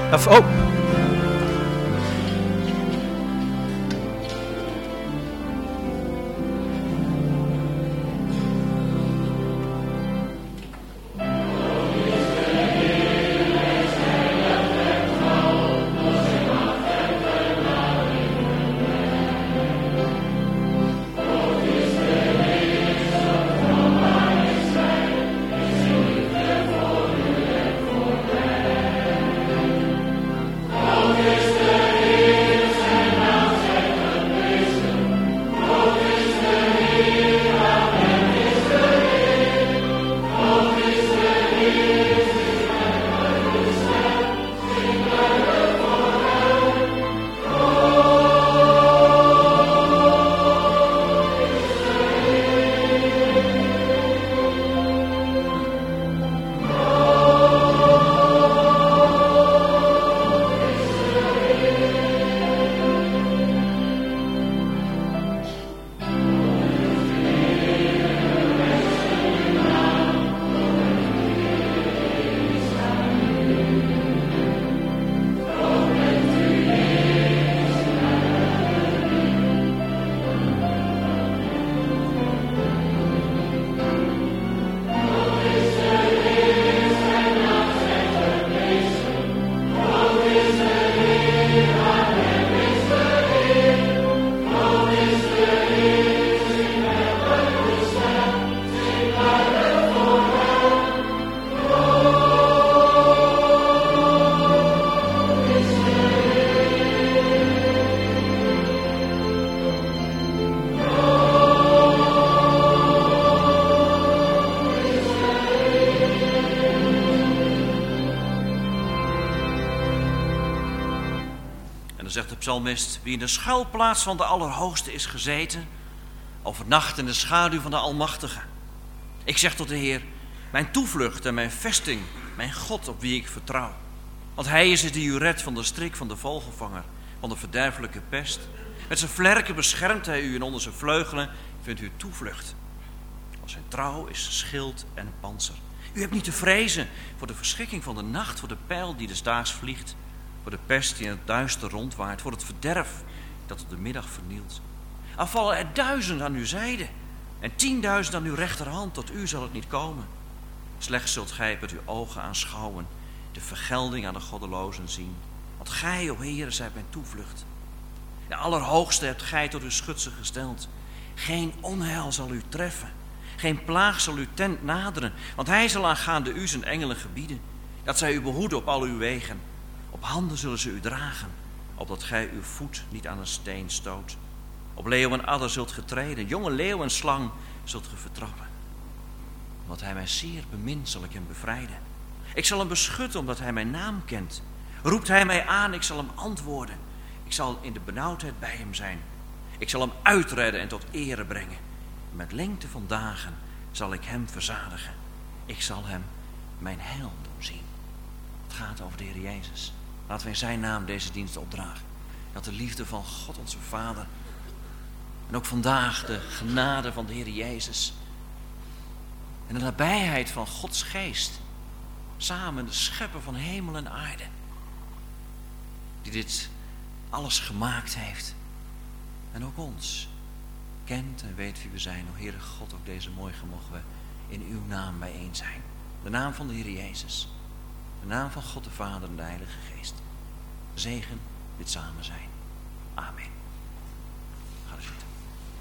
Dan zegt de psalmist: wie in de schuilplaats van de Allerhoogste is gezeten, overnacht in de schaduw van de Almachtige. Ik zeg tot de Heer, mijn toevlucht en mijn vesting, mijn God op wie ik vertrouw. Want hij is het die u redt van de strik van de vogelvanger, van de verderfelijke pest. Met zijn vlerken beschermt hij u en onder zijn vleugelen vindt u toevlucht. Want zijn trouw is schild en pantser. U hebt niet te vrezen voor de verschrikking van de nacht, voor de pijl die des daags vliegt, voor de pest die in het duister rondwaart, voor het verderf dat op de middag vernielt. Al vallen er 1000 aan uw zijde en 10.000 aan uw rechterhand, tot u zal het niet komen. Slechts zult gij met uw ogen aanschouwen, de vergelding aan de goddelozen zien. Want gij, o Heere, zijt mijn toevlucht. De Allerhoogste hebt gij tot uw schutsen gesteld. Geen onheil zal u treffen, geen plaag zal uw tent naderen, want hij zal aangaande u zijn engelen gebieden, dat zij u behoeden op al uw wegen. Op handen zullen ze u dragen, opdat gij uw voet niet aan een steen stoot. Op leeuw en adder zult getreden, jonge leeuw en slang zult ge vertrappen. Omdat hij mij zeer bemint, zal ik hem bevrijden. Ik zal hem beschutten, omdat hij mijn naam kent. Roept hij mij aan, ik zal hem antwoorden. Ik zal in de benauwdheid bij hem zijn. Ik zal hem uitredden en tot ere brengen. Met lengte van dagen zal ik hem verzadigen. Ik zal hem mijn heil doen zien. Het gaat over de Heer Jezus. Laten we in zijn naam deze dienst opdragen. Dat de liefde van God onze Vader en ook vandaag de genade van de Heer Jezus en de nabijheid van Gods geest samen de schepper van hemel en aarde, die dit alles gemaakt heeft en ook ons kent en weet wie we zijn. O Heere God, ook deze morgen mogen we in uw naam bijeen zijn. De naam van de Heer Jezus, de naam van God de Vader en de Heilige Geest. Zegen dit samen zijn. Amen. Ga er zitten.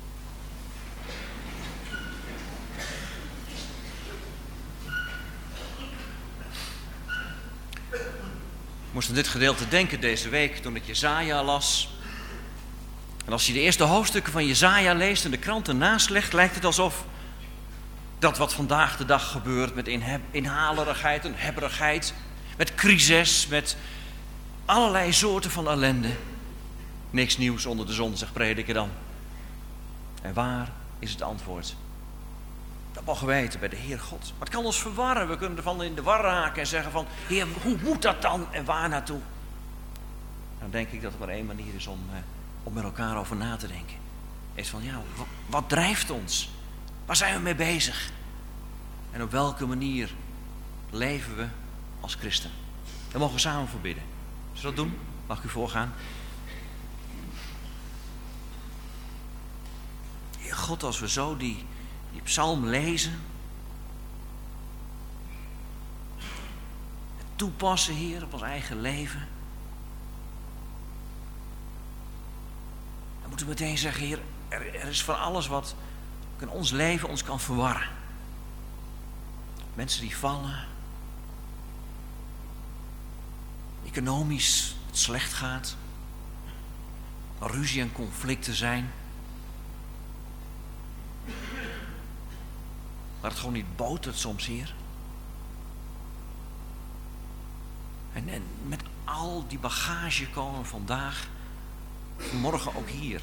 Ik moest aan dit gedeelte denken deze week toen ik Jesaja las. En als je de eerste hoofdstukken van Jesaja leest en de kranten naast legt, lijkt het alsof dat wat vandaag de dag gebeurt met inhalerigheid en hebberigheid, met crisis, met allerlei soorten van ellende. Niks nieuws onder de zon, zegt prediker dan. En waar is het antwoord? Dat mogen wij weten bij de Heer God. Maar het kan ons verwarren. We kunnen ervan in de war raken en zeggen van, Heer, hoe moet dat dan en waar naartoe? Dan denk ik dat er maar één manier is om met elkaar over na te denken. Is van, ja, wat drijft ons? Waar zijn we mee bezig? En op welke manier leven we als christen? Daar mogen we samen voor bidden. Zullen we dat doen? Mag ik u voorgaan? Heer God, als we zo die psalm lezen, het toepassen, Heer, op ons eigen leven, dan moeten we meteen zeggen, Heer, er is van alles wat in ons leven ons kan verwarren. Mensen die vallen, economisch het slecht gaat, waar ruzie en conflicten zijn, waar het gewoon niet botert soms, Heer. En met al die bagage komen we vandaag, vanmorgen ook hier.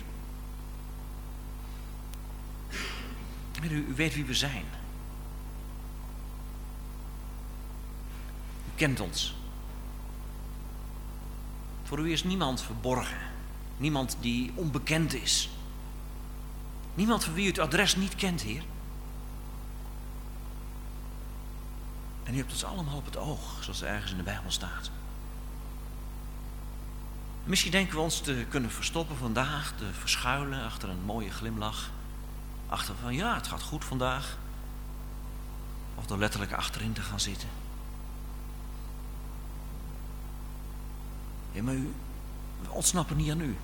U weet wie we zijn. U kent ons. Voor u is niemand verborgen. Niemand die onbekend is. Niemand voor wie u het adres niet kent, Heer. En u hebt ons allemaal op het oog, zoals er ergens in de Bijbel staat. Misschien denken we ons te kunnen verstoppen vandaag, te verschuilen achter een mooie glimlach. Achter van ja, het gaat goed vandaag. Of er letterlijk achterin te gaan zitten. Ja, maar we ontsnappen niet aan u.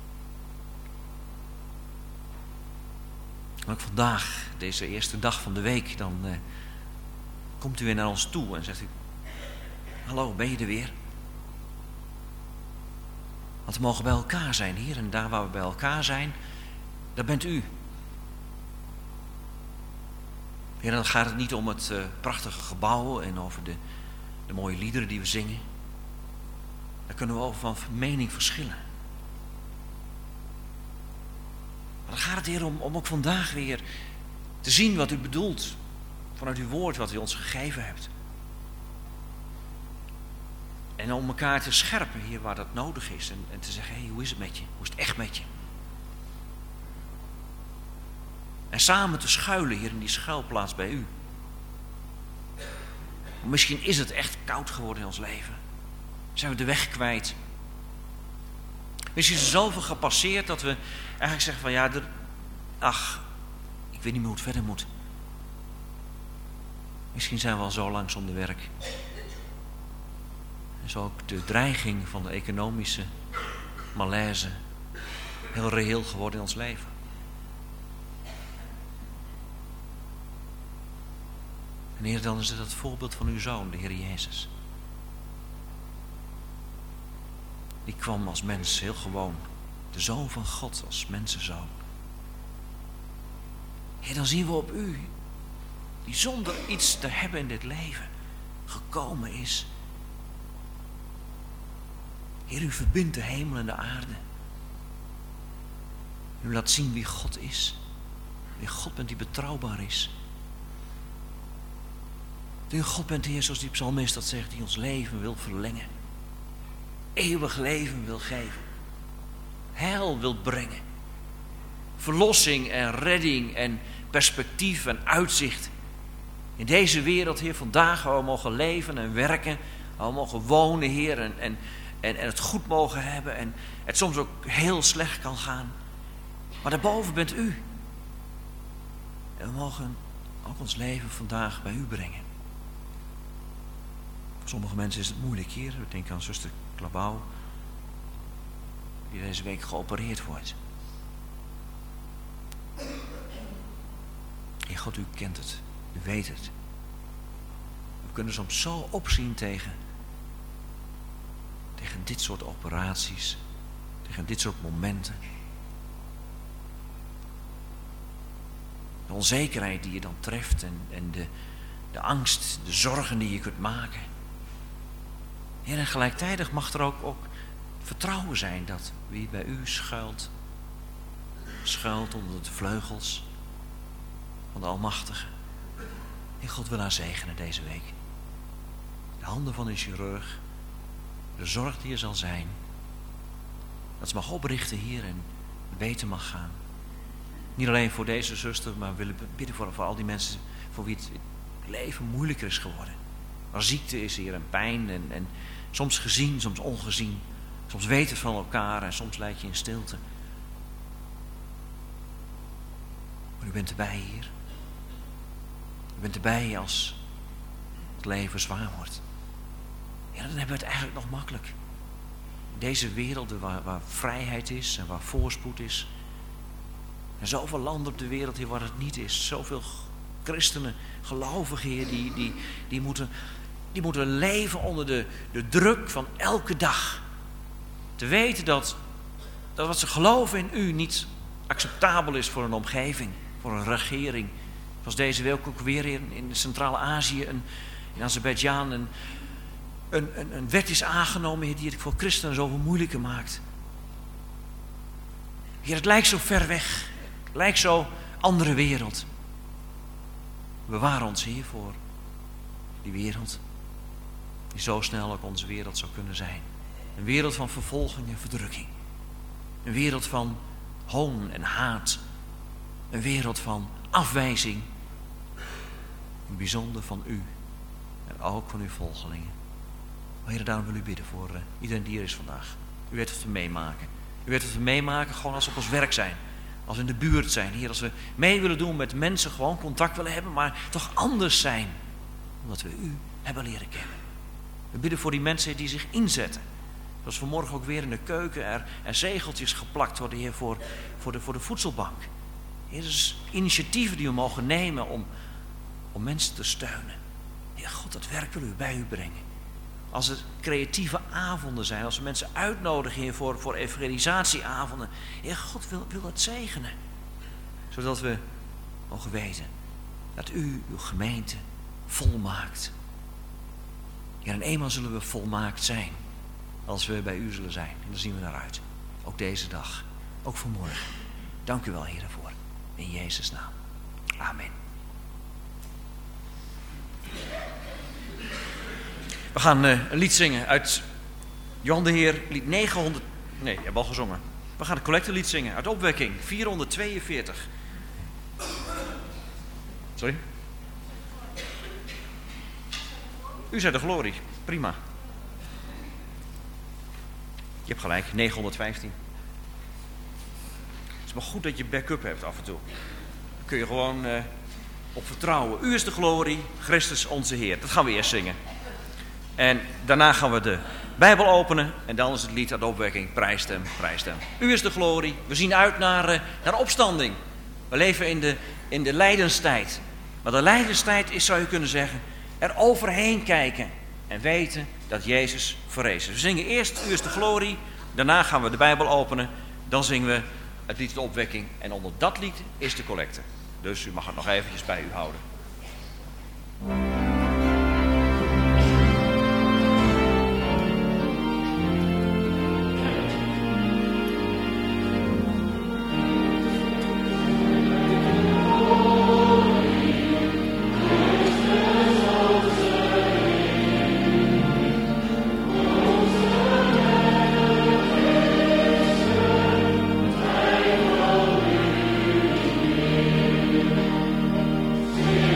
Maar ook vandaag, deze eerste dag van de week, dan komt u weer naar ons toe en zegt u: hallo, ben je er weer? Want we mogen bij elkaar zijn hier en daar waar we bij elkaar zijn, daar bent u. Heer, dan gaat het niet om het prachtige gebouw en over de mooie liederen die we zingen. Daar kunnen we over van mening verschillen. Maar dan gaat het, Heer, om ook vandaag weer te zien wat u bedoelt vanuit uw woord wat u ons gegeven hebt. En om elkaar te scherpen, Heer, waar dat nodig is. En te zeggen, hey, hoe is het met je? Hoe is het echt met je? En samen te schuilen, Heer, in die schuilplaats bij u. Misschien is het echt koud geworden in ons leven. Zijn we de weg kwijt. Misschien is er zoveel gepasseerd dat we eigenlijk zeggen van ja, ik weet niet meer hoe het verder moet. Misschien zijn we al zo lang zonder werk. En zo ook de dreiging van de economische malaise heel reëel geworden in ons leven. En Heer, dan is het het voorbeeld van uw Zoon, de Heer Jezus. Die kwam als mens, heel gewoon. De Zoon van God als mensenzoon. Heer, dan zien we op u, die zonder iets te hebben in dit leven gekomen is. Heer, u verbindt de hemel en de aarde. U laat zien wie God is. Wie God bent die betrouwbaar is. Dat u God bent, Heer, zoals die psalmist dat zegt, die ons leven wil verlengen. Eeuwig leven wil geven. Heil wil brengen. Verlossing en redding en perspectief en uitzicht. In deze wereld, Heer, vandaag waar we mogen leven en werken. Waar we mogen wonen, Heer, en het goed mogen hebben. En het soms ook heel slecht kan gaan. Maar daarboven bent u. En we mogen ook ons leven vandaag bij u brengen. Voor sommige mensen is het moeilijk hier. We denken aan zuster Klabouw, die deze week geopereerd wordt. Heer God, u kent het. U weet het. We kunnen soms zo opzien tegen dit soort operaties. Tegen dit soort momenten. De onzekerheid die je dan treft en de angst, de zorgen die je kunt maken. Heer, en gelijktijdig mag er ook vertrouwen zijn dat wie bij u schuilt onder de vleugels van de Almachtige. Heer, God wil haar zegenen deze week. De handen van de chirurg, de zorg die er zal zijn, dat ze mag oprichten hier en beter mag gaan. Niet alleen voor deze zuster, maar we willen bidden voor al die mensen voor wie het leven moeilijker is geworden. Waar ziekte is hier en pijn Soms gezien, soms ongezien. Soms weten van elkaar en soms leid je in stilte. Maar u bent erbij, Heer. U bent erbij als het leven zwaar wordt. Ja, dan hebben we het eigenlijk nog makkelijk. In deze wereld waar vrijheid is en waar voorspoed is. En zoveel landen op de wereld hier waar het niet is. Zoveel christenen, gelovigen, Heer, die moeten leven onder de druk van elke dag. Te weten dat wat ze geloven in u niet acceptabel is voor een omgeving, voor een regering. Zoals deze week ook weer in Centraal-Azië, in Azerbeidzjan, een wet is aangenomen, Heer, die het voor christenen zoveel moeilijker maakt. Heer, het lijkt zo ver weg. Het lijkt zo andere wereld. Bewaar ons, Heer, voor die wereld. Die zo snel ook onze wereld zou kunnen zijn. Een wereld van vervolging en verdrukking. Een wereld van hoon en haat. Een wereld van afwijzing. Een bijzonder van u. En ook van uw volgelingen. Heer, daarom wil u bidden voor iedereen die er is vandaag. U weet wat we meemaken. U weet wat we meemaken gewoon als we op ons werk zijn. Als we in de buurt zijn. Heer, als we mee willen doen met mensen, gewoon contact willen hebben, maar toch anders zijn. Omdat we u hebben leren kennen. We bidden voor die mensen die zich inzetten. Zoals vanmorgen ook weer in de keuken er zegeltjes geplakt worden, Heer, voor de voedselbank. Heer, dat is initiatieven die we mogen nemen om mensen te steunen. Heer God, dat werk wil u bij u brengen. Als er creatieve avonden zijn, als we mensen uitnodigen, Heer, voor evangelisatieavonden. Heer God wil dat zegenen. Zodat we mogen weten dat u uw gemeente volmaakt. Ja, en eenmaal zullen we volmaakt zijn. Als we bij u zullen zijn. En daar zien we naar uit. Ook deze dag. Ook vanmorgen. Dank u wel, Heer, daarvoor. In Jezus' naam. Amen. We gaan een lied zingen uit Johan de Heer, lied 900... Nee, je hebt al gezongen. We gaan het collectelied zingen uit Opwekking 442. Sorry? U zei de glorie. Prima. Je hebt gelijk, 915. Het is maar goed dat je backup hebt af en toe. Daar kun je gewoon op vertrouwen. U is de glorie, Christus onze Heer. Dat gaan we eerst zingen. En daarna gaan we de Bijbel openen. En dan is het lied uit Opwekking. Prijst hem, prijst hem. U is de glorie. We zien uit naar opstanding. We leven in de lijdenstijd. Maar de lijdenstijd is, zou je kunnen zeggen, er overheen kijken. En weten dat Jezus verrees is. We zingen eerst U is de glorie. Daarna gaan we de Bijbel openen. Dan zingen we het lied de opwekking. En onder dat lied is de collecte. Dus u mag het nog eventjes bij u houden. Yeah.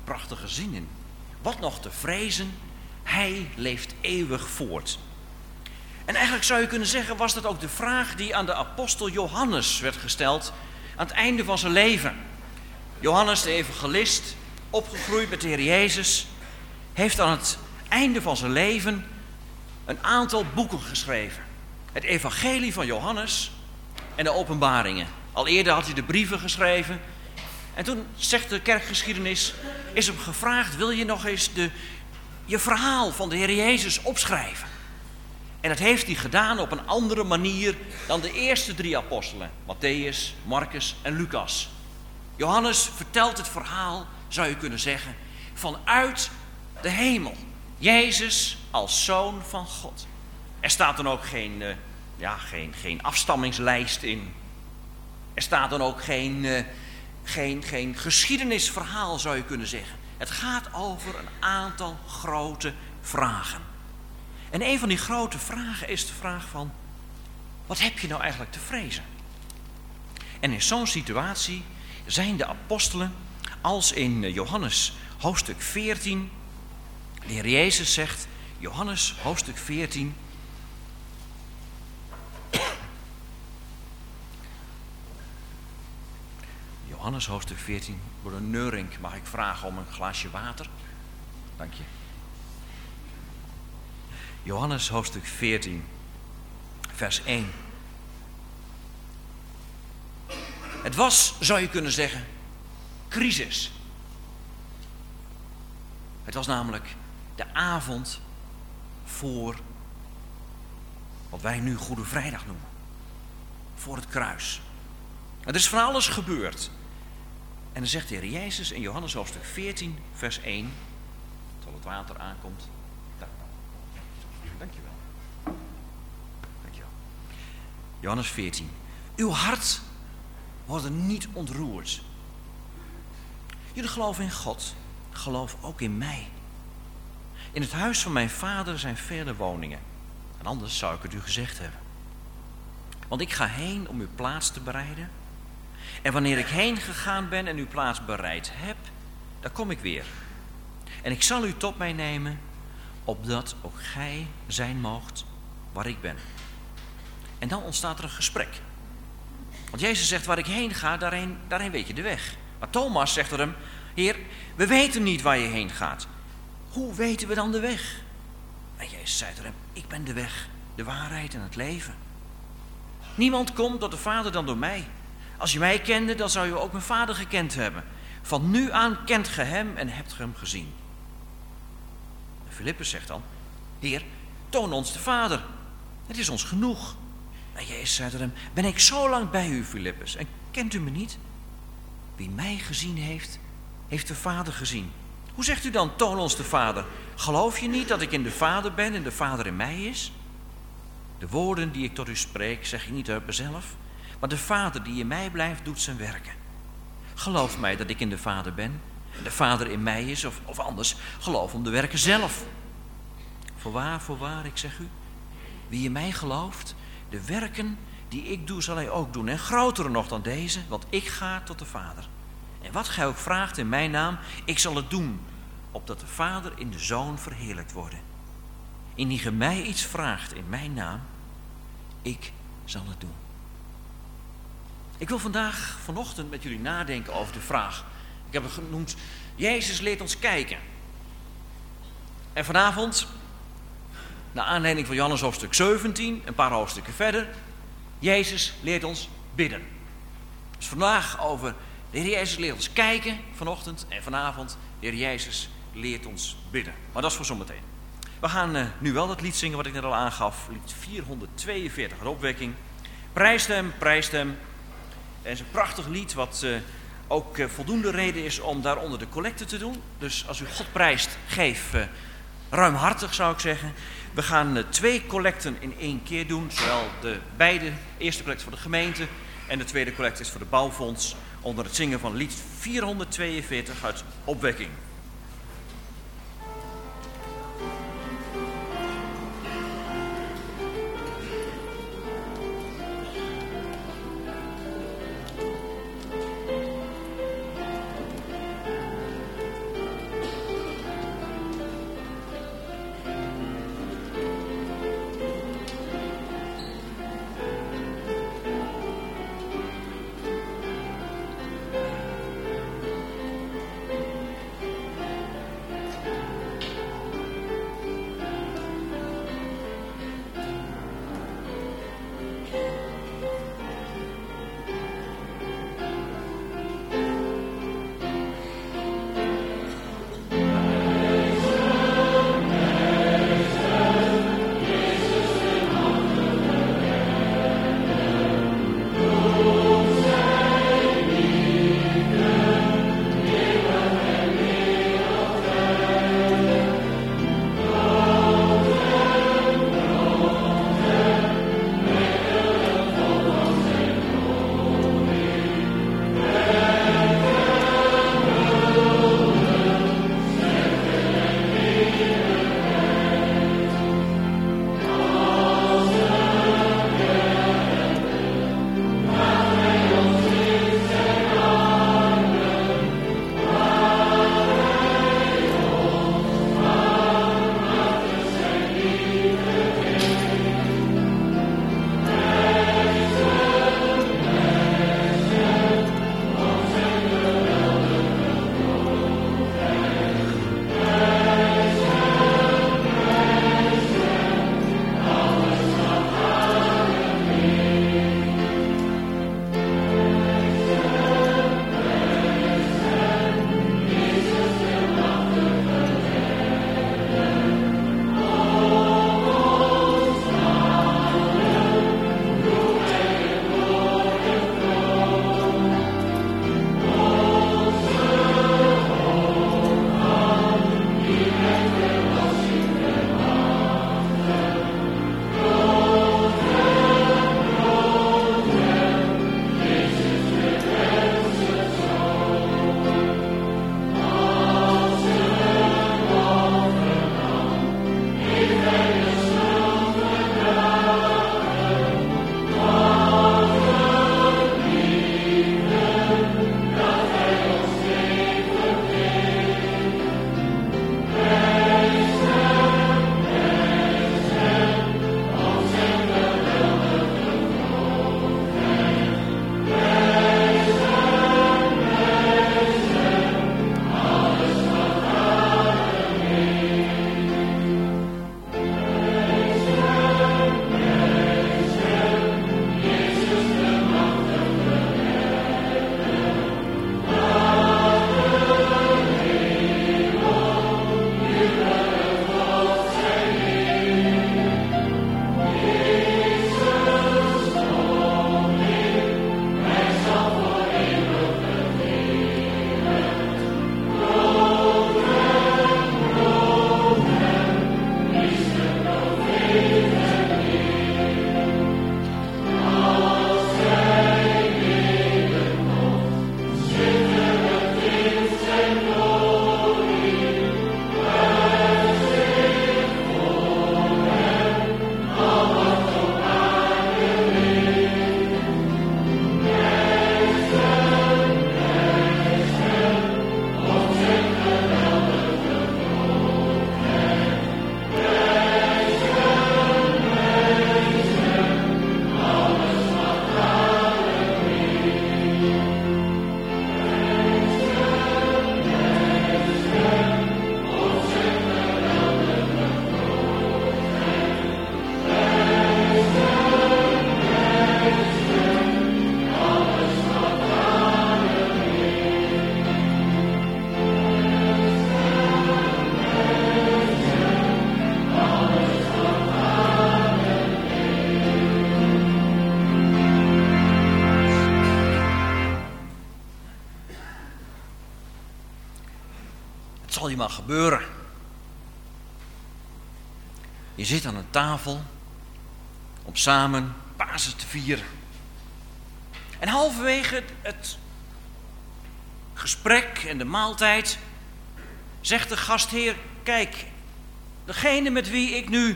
prachtige zin in. Wat nog te vrezen, hij leeft eeuwig voort. En eigenlijk zou je kunnen zeggen, was dat ook de vraag die aan de apostel Johannes werd gesteld aan het einde van zijn leven. Johannes, de evangelist, opgegroeid met de Heer Jezus, heeft aan het einde van zijn leven een aantal boeken geschreven. Het evangelie van Johannes en de openbaringen. Al eerder had hij de brieven geschreven. En toen, zegt de kerkgeschiedenis, is hem gevraagd, wil je nog eens je verhaal van de Heer Jezus opschrijven? En dat heeft hij gedaan op een andere manier dan de eerste 3 apostelen. Mattheüs, Marcus en Lucas. Johannes vertelt het verhaal, zou je kunnen zeggen, vanuit de hemel. Jezus als zoon van God. Er staat dan ook geen afstammingslijst in. Er staat dan ook geen geschiedenisverhaal, zou je kunnen zeggen. Het gaat over een aantal grote vragen. En een van die grote vragen is de vraag van, wat heb je nou eigenlijk te vrezen? En in zo'n situatie zijn de apostelen, als in Johannes hoofdstuk 14, de Heer Jezus zegt, Johannes hoofdstuk 14, Johannes hoofdstuk 14, door een Neurink mag ik vragen om een glaasje water. Dank je. Johannes hoofdstuk 14, vers 1. Het was, zou je kunnen zeggen, crisis. Het was namelijk de avond voor wat wij nu Goede Vrijdag noemen. Voor het kruis. Er is van alles gebeurd. En dan zegt de Heer Jezus in Johannes hoofdstuk 14, vers 1, terwijl het water aankomt. Dankjewel. Dankjewel. Johannes 14. Uw hart wordt niet ontroerd. Jullie geloven in God, geloof ook in mij. In het huis van mijn vader zijn vele woningen. En anders zou ik het u gezegd hebben. Want ik ga heen om uw plaats te bereiden. En wanneer ik heen gegaan ben en uw plaats bereid heb, dan kom ik weer. En ik zal u tot mij nemen, opdat ook gij zijn moogt waar ik ben. En dan ontstaat er een gesprek. Want Jezus zegt, waar ik heen ga, daarheen weet je de weg. Maar Thomas zegt er hem, Heer, we weten niet waar je heen gaat. Hoe weten we dan de weg? En Jezus zei er hem, ik ben de weg, de waarheid en het leven. Niemand komt tot de Vader dan door mij. Als je mij kende, dan zou je ook mijn Vader gekend hebben. Van nu aan kent ge hem en hebt ge hem gezien. En Filippus zegt dan, Heer, toon ons de Vader. Het is ons genoeg. En Jezus zei tegen hem, ben ik zo lang bij u, Filippus, en kent u me niet? Wie mij gezien heeft, heeft de Vader gezien. Hoe zegt u dan, toon ons de Vader? Geloof je niet dat ik in de Vader ben en de Vader in mij is? De woorden die ik tot u spreek, zeg ik niet uit mezelf, maar de Vader die in mij blijft, doet zijn werken. Geloof mij dat ik in de Vader ben en de Vader in mij is, of anders, geloof om de werken zelf. Voorwaar, ik zeg u, wie in mij gelooft, de werken die ik doe, zal hij ook doen. En grotere nog dan deze, want ik ga tot de Vader. En wat gij ook vraagt in mijn naam, ik zal het doen, opdat de Vader in de Zoon verheerlijkt worden. Indien ge mij iets vraagt in mijn naam, ik zal het doen. Ik wil vanochtend met jullie nadenken over de vraag. Ik heb het genoemd, Jezus leert ons kijken. En vanavond, naar aanleiding van Johannes hoofdstuk 17, een paar hoofdstukken verder, Jezus leert ons bidden. Dus vandaag over de Heer Jezus leert ons kijken vanochtend en vanavond de Heer Jezus leert ons bidden. Maar dat is voor zometeen. We gaan nu wel dat lied zingen wat ik net al aangaf, lied 442, de opwekking. Prijst hem, prijst hem. Het is een prachtig lied wat ook voldoende reden is om daaronder de collecte te doen. Dus als u God prijst, geef ruimhartig zou ik zeggen. We gaan 2 collecten in 1 keer doen. Zowel de eerste collecte voor de gemeente en de tweede collecte is voor de bouwfonds. Onder het zingen van lied 442 uit Opwekking. Het zal je maar gebeuren. Je zit aan een tafel om samen Pasen te vieren. En halverwege het gesprek en de maaltijd zegt de gastheer: kijk, degene met wie ik nu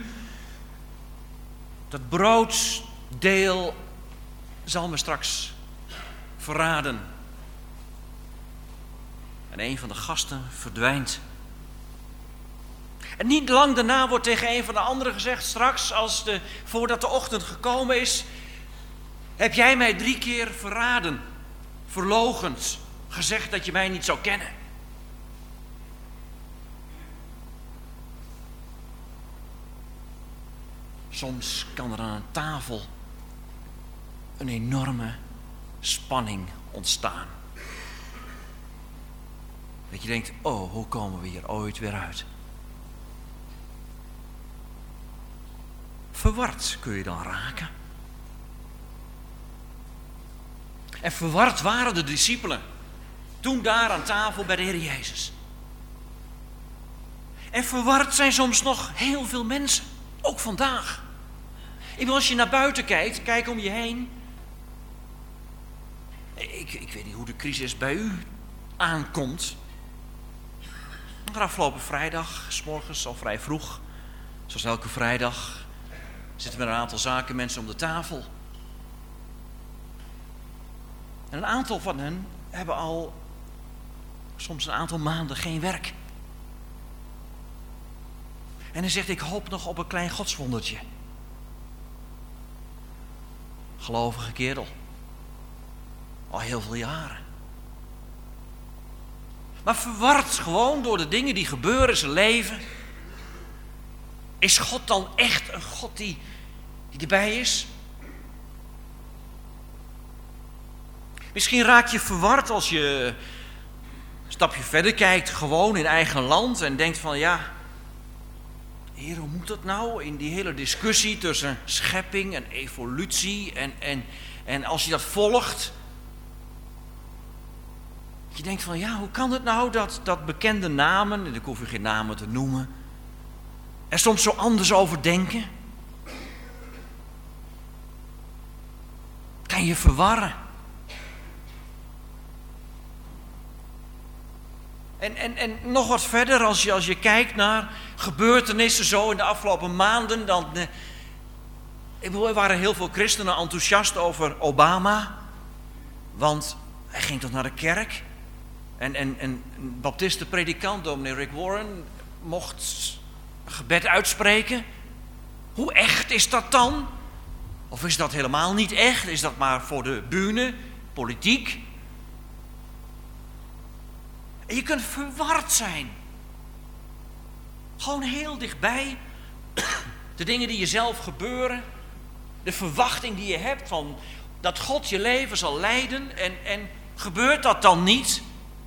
dat brood deel, zal me straks verraden. En een van de gasten verdwijnt. En niet lang daarna wordt tegen een van de anderen gezegd: straks, voordat de ochtend gekomen is, heb jij mij 3 keer verraden, verloochend, gezegd dat je mij niet zou kennen. Soms kan er aan een tafel een enorme spanning ontstaan. Dat je denkt: oh, hoe komen we hier ooit weer uit? Verward kun je dan raken. En verward waren de discipelen toen daar aan tafel bij de Heer Jezus. En verward zijn soms nog heel veel mensen, ook vandaag. Als je naar buiten kijkt, kijk om je heen. Ik weet niet hoe de crisis bij u aankomt. Maar afgelopen vrijdag, 's morgens al vrij vroeg, zoals elke vrijdag, zitten met een aantal zakenmensen om de tafel. En een aantal van hen hebben al soms een aantal maanden geen werk. En hij zegt: ik hoop nog op een klein godswondertje. Gelovige kerel. Al heel veel jaren. Maar verward gewoon door de dingen die gebeuren in zijn leven. Is God dan echt een God die erbij is? Misschien raak je verward als je een stapje verder kijkt, gewoon in eigen land, en denkt van: ja, Heer, hoe moet dat nou in die hele discussie tussen schepping en evolutie en als je dat volgt, je denkt van: ja, hoe kan het nou dat bekende namen, en ik hoef je geen namen te noemen, er soms zo anders over denken? Kan je verwarren? En nog wat verder, als je kijkt naar gebeurtenissen zo in de afgelopen maanden, dan er waren heel veel christenen enthousiast over Obama, want hij ging toch naar de kerk. En een baptistenpredikant, dominee Rick Warren, mocht een gebed uitspreken. Hoe echt is dat dan? Of is dat helemaal niet echt? Is dat maar voor de bühne, politiek? En je kunt verward zijn. Gewoon heel dichtbij. De dingen die jezelf gebeuren. De verwachting die je hebt van dat God je leven zal leiden. En gebeurt dat dan niet?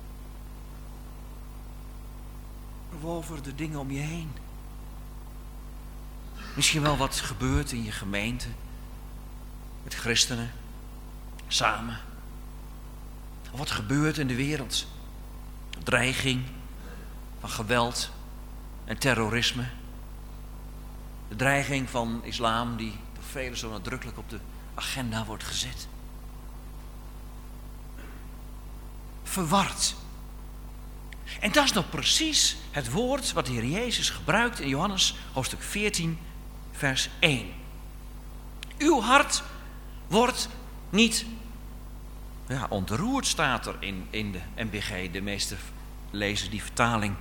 Over de dingen om je heen. Misschien wel wat gebeurt in je gemeente. Met christenen. Samen. Of wat gebeurt in de wereld. Dreiging van geweld en terrorisme. De dreiging van islam die door velen zo nadrukkelijk op de agenda wordt gezet. Verward. En dat is nog precies het woord wat de Heer Jezus gebruikt in Johannes hoofdstuk 14 vers 1. Uw hart wordt niet ontroerd, staat er in de NBG. De meeste lezen die vertaling.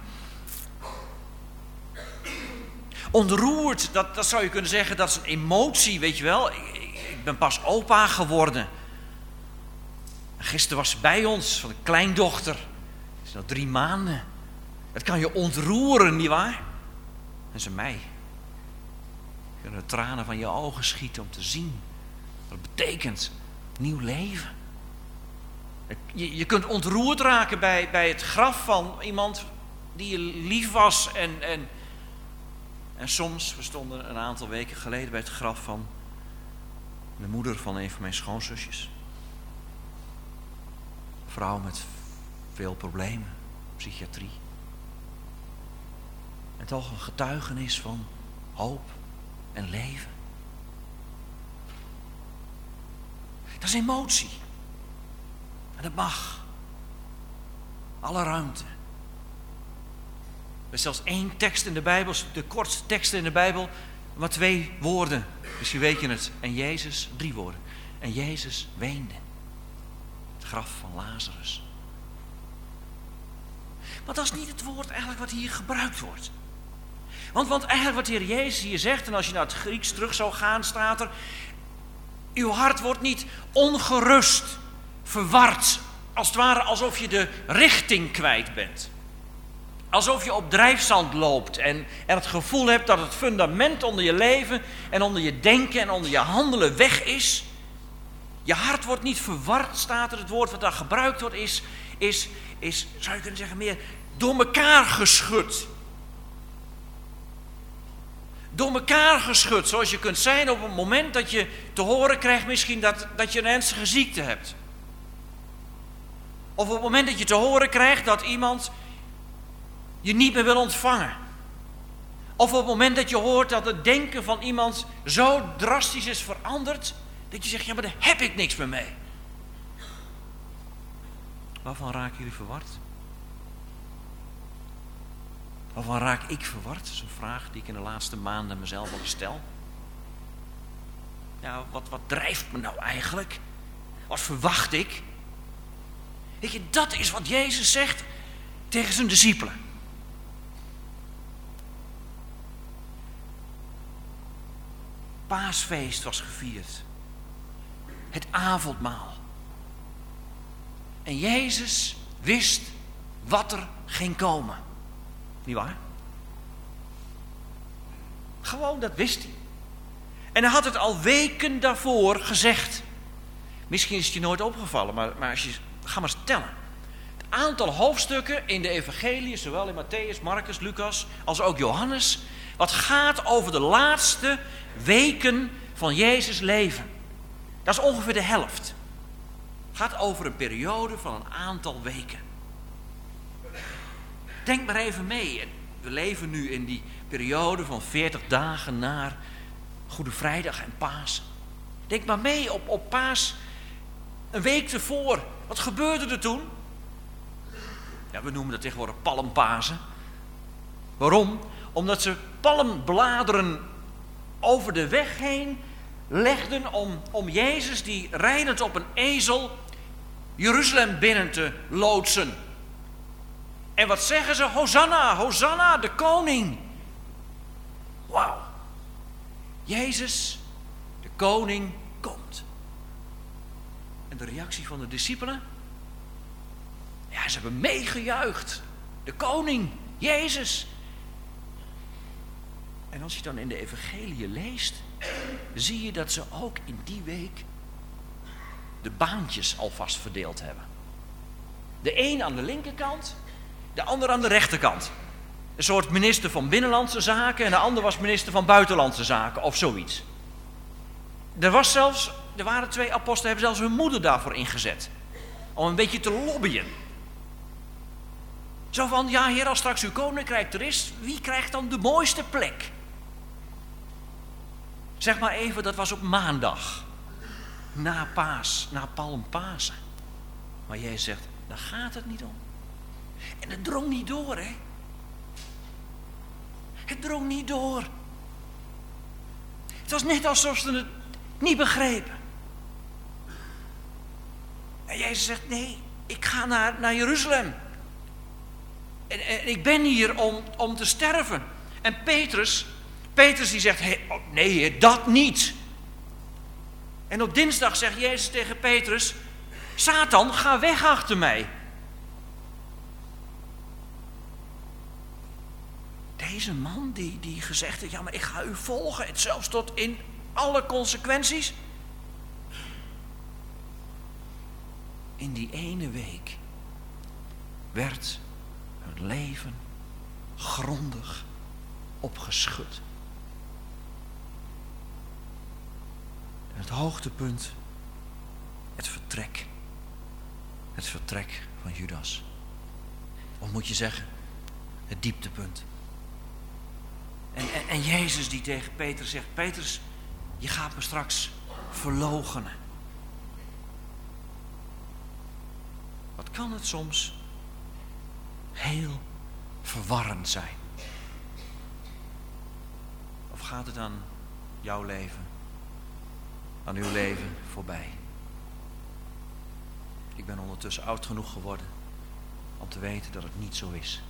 Ontroerd, dat zou je kunnen zeggen, dat is een emotie, weet je wel. Ik ben pas opa geworden. Gisteren was ze bij ons, van een kleindochter. Het is nog 3 maanden. Het kan je ontroeren, nietwaar? En ze mij. Je kunt de tranen van je ogen schieten om te zien wat het betekent. Nieuw leven. Je kunt ontroerd raken bij het graf van iemand die je lief was. En soms, we stonden een aantal weken geleden bij het graf van de moeder van een van mijn schoonzusjes. Een vrouw met veel problemen, psychiatrie. En toch een getuigenis van hoop en leven. Dat is emotie. En dat mag. Alle ruimte. Er is zelfs 1 tekst in de Bijbel, de kortste tekst in de Bijbel, maar 2 woorden. Misschien weet je het. En Jezus, 3 woorden. En Jezus weende. Het graf van Lazarus. Maar dat is niet het woord eigenlijk wat hier gebruikt wordt. Want eigenlijk wat de Heer Jezus hier zegt, en als je naar het Grieks terug zou gaan, staat er: uw hart wordt niet ongerust, verward, als het ware alsof je de richting kwijt bent. Alsof je op drijfzand loopt en het gevoel hebt dat het fundament onder je leven en onder je denken en onder je handelen weg is. Je hart wordt niet verward, staat er. Het woord wat daar gebruikt wordt is, zou je kunnen zeggen, meer door elkaar geschud. Door elkaar geschud, zoals je kunt zijn op het moment dat je te horen krijgt misschien dat je een ernstige ziekte hebt. Of op het moment dat je te horen krijgt dat iemand je niet meer wil ontvangen. Of op het moment dat je hoort dat het denken van iemand zo drastisch is veranderd, dat je zegt, ja, maar daar heb ik niks meer mee. Waarvan raken jullie verward? Waarvan raak ik verward? Dat is een vraag die ik in de laatste maanden mezelf al stel. Ja, wat drijft me nou eigenlijk? Wat verwacht ik? Weet je, dat is wat Jezus zegt tegen zijn discipelen. Paasfeest was gevierd. Het avondmaal. En Jezus wist wat er ging komen. Niet waar? Gewoon, dat wist hij. En hij had het al weken daarvoor gezegd. Misschien is het je nooit opgevallen, maar als je, ga maar eens tellen. Het aantal hoofdstukken in de evangelie, zowel in Matthäus, Marcus, Lucas, als ook Johannes, wat gaat over de laatste weken van Jezus' leven. Dat is ongeveer de helft. Het gaat over een periode van een aantal weken. Denk maar even mee. We leven nu in die periode van 40 dagen na Goede Vrijdag en Pasen. Denk maar mee op Paas, een week ervoor. Wat gebeurde er toen? Ja, we noemen dat tegenwoordig palmpasen. Waarom? Omdat ze palmbladeren over de weg heen legden om Jezus, die rijdend op een ezel, Jeruzalem binnen te loodsen. En wat zeggen ze? Hosanna, Hosanna, de koning. Wauw. Jezus, de koning, komt. En de reactie van de discipelen? Ja, ze hebben meegejuicht. De koning, Jezus. En als je dan in de evangelie leest, zie je dat ze ook in die week de baantjes alvast verdeeld hebben. De een aan de linkerkant, de ander aan de rechterkant. Een soort minister van Binnenlandse Zaken en de ander was minister van Buitenlandse Zaken of zoiets. Er waren 2 apostelen, hebben zelfs hun moeder daarvoor ingezet. Om een beetje te lobbyen. Zo van, ja Heer, als straks uw koninkrijk er is, wie krijgt dan de mooiste plek? Zeg maar even, dat was op maandag. Na Palmpasen. Maar jij zegt, daar gaat het niet om. En het drong niet door, hè. Het drong niet door. Het was net alsof ze het niet begrepen. En Jezus zegt, nee, ik ga naar Jeruzalem. En ik ben hier om te sterven. En Petrus die zegt, nee, dat niet. En op dinsdag zegt Jezus tegen Petrus, Satan, ga weg achter mij. Deze man die gezegd heeft, ja, maar ik ga u volgen, het zelfs tot in alle consequenties. In die ene week werd hun leven grondig opgeschud. En het hoogtepunt, het vertrek. Het vertrek van Judas. Of moet je zeggen, het dieptepunt. En Jezus die tegen Petrus zegt, Petrus, je gaat me straks verloochenen. Wat kan het soms heel verwarrend zijn? Of gaat het aan jouw leven, aan uw leven voorbij? Ik ben ondertussen oud genoeg geworden om te weten dat het niet zo is.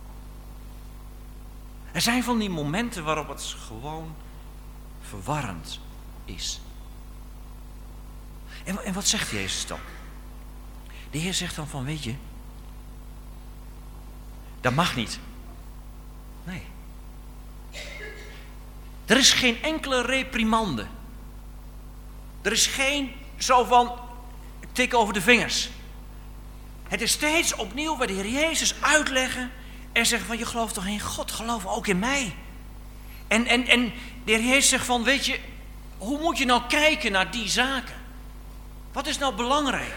Er zijn van die momenten waarop het gewoon verwarrend is. En wat zegt Jezus dan? De Heer zegt dan van, weet je, dat mag niet. Nee. Er is geen enkele reprimande. Er is geen zo van tik over de vingers. Het is steeds opnieuw waar de Heer Jezus uitleggen en zeggen van, je gelooft toch in God, geloof ook in mij. En de Heer Jezus zegt van, weet je, hoe moet je nou kijken naar die zaken? Wat is nou belangrijk?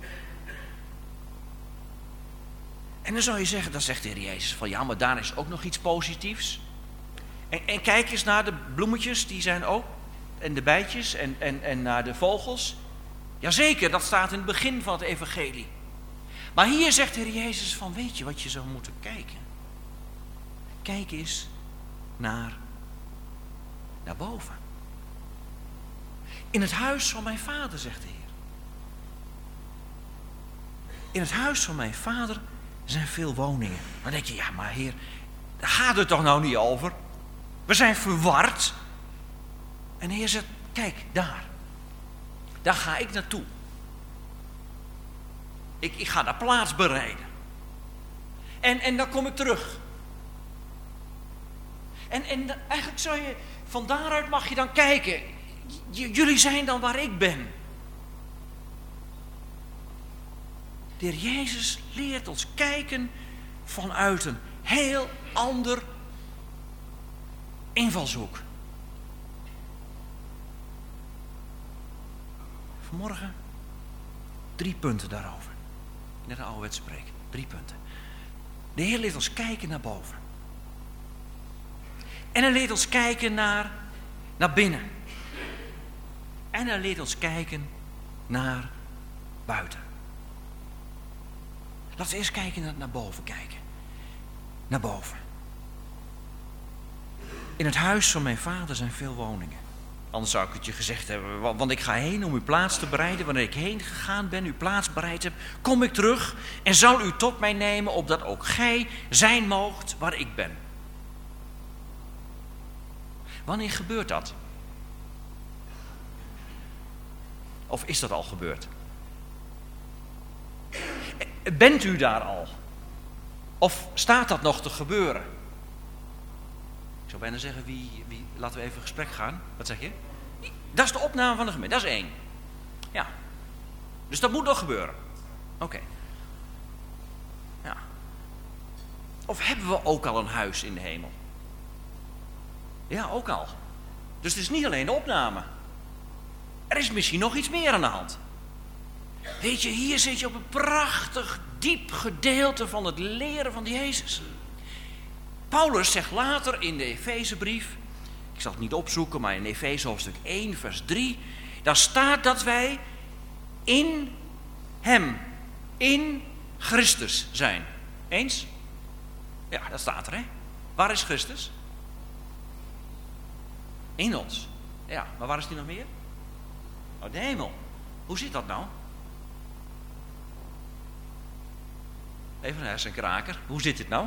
En dan zou je zeggen, dan zegt de Heer Jezus van, ja, maar daar is ook nog iets positiefs. En kijk eens naar de bloemetjes, die zijn ook, en de bijtjes en naar de vogels. Jazeker, dat staat in het begin van het evangelie. Maar hier zegt de Heer Jezus van, weet je wat je zou moeten kijken? Kijk eens naar boven. In het huis van mijn vader, zegt de Heer. In het huis van mijn vader zijn veel woningen. Dan denk je, ja maar Heer, daar gaat het toch nou niet over? We zijn verward. En de Heer zegt, kijk, daar ga ik naartoe. Ik ga daar plaats bereiden. En dan kom ik terug. En eigenlijk zou je, van daaruit mag je dan kijken. Jullie zijn dan waar ik ben. De Heer Jezus leert ons kijken vanuit een heel ander invalshoek. Vanmorgen 3 punten daarover. Net een ouderwetse preek. 3 punten. De Heer leert ons kijken naar boven. En hij leert ons kijken naar binnen. En hij leert ons kijken naar buiten. Laten we eerst kijken naar boven kijken. Naar boven. In het huis van mijn vader zijn veel woningen. Anders zou ik het je gezegd hebben. Want ik ga heen om uw plaats te bereiden. Wanneer ik heen gegaan ben, uw plaats bereid heb, kom ik terug en zal u tot mij nemen, opdat ook gij zijn moogt waar ik ben. Wanneer gebeurt dat? Of is dat al gebeurd? Bent u daar al? Of staat dat nog te gebeuren? Ik zou bijna zeggen, laten we even in gesprek gaan. Wat zeg je? Dat is de opname van de gemeente, dat is 1. Ja. Dus dat moet nog gebeuren. Oké. Ja. Of hebben we ook al een huis in de hemel? Ja, ook al. Dus het is niet alleen de opname. Er is misschien nog iets meer aan de hand. Weet je, hier zit je op een prachtig, diep gedeelte van het leren van Jezus. Paulus zegt later in de Efezebrief, ik zal het niet opzoeken, maar in Efeze hoofdstuk 1, vers 3, daar staat dat wij in hem, in Christus zijn. Eens? Ja, dat staat er, hè? Waar is Christus? In ons. Ja, maar waar is die nog meer? Oh, de hemel. Hoe zit dat nou? Even een hersenkraker. Hoe zit dit nou?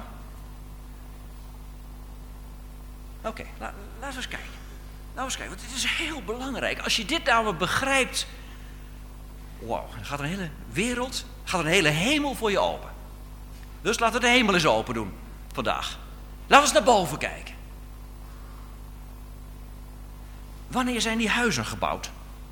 Oké, laten we eens kijken. Want dit is heel belangrijk. Als je dit namelijk begrijpt, wauw, dan gaat een hele wereld, gaat een hele hemel voor je open. Dus laten we de hemel eens open doen vandaag. Laten we eens naar boven kijken. Wanneer zijn die huizen gebouwd?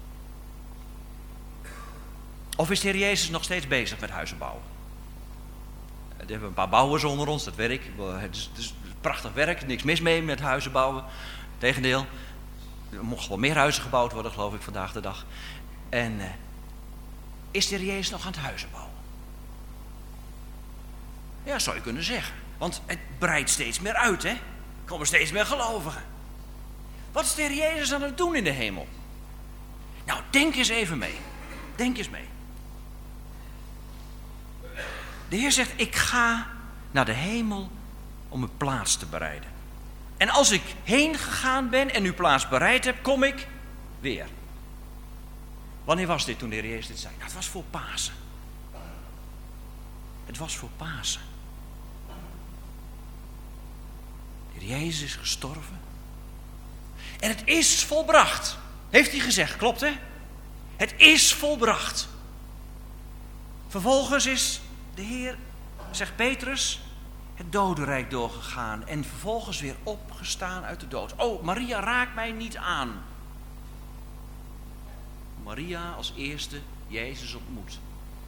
Of is de Heer Jezus nog steeds bezig met huizen bouwen? Er hebben een paar bouwers onder ons, dat weet ik. Het is prachtig werk, niks mis mee met huizen bouwen. Tegendeel, er mochten wel meer huizen gebouwd worden, geloof ik, vandaag de dag. En is de Heer Jezus nog aan het huizen bouwen? Ja, zou je kunnen zeggen. Want het breidt steeds meer uit, hè? komen steeds meer gelovigen. Wat is de Heer Jezus aan het doen in de hemel? Nou, denk eens even mee. Denk eens mee. De Heer zegt, ik ga naar de hemel om uw plaats te bereiden. En als ik heen gegaan ben en uw plaats bereid heb, kom ik weer. Wanneer was dit toen de Heer Jezus dit zei? Nou, het was voor Pasen. Het was voor Pasen. De Heer Jezus is gestorven. En het is volbracht. Heeft hij gezegd, klopt hè? Het is volbracht. Vervolgens is de Heer, zegt Petrus, het dodenrijk doorgegaan. En vervolgens weer opgestaan uit de dood. Oh, Maria raakt mij niet aan. Maria als eerste Jezus ontmoet.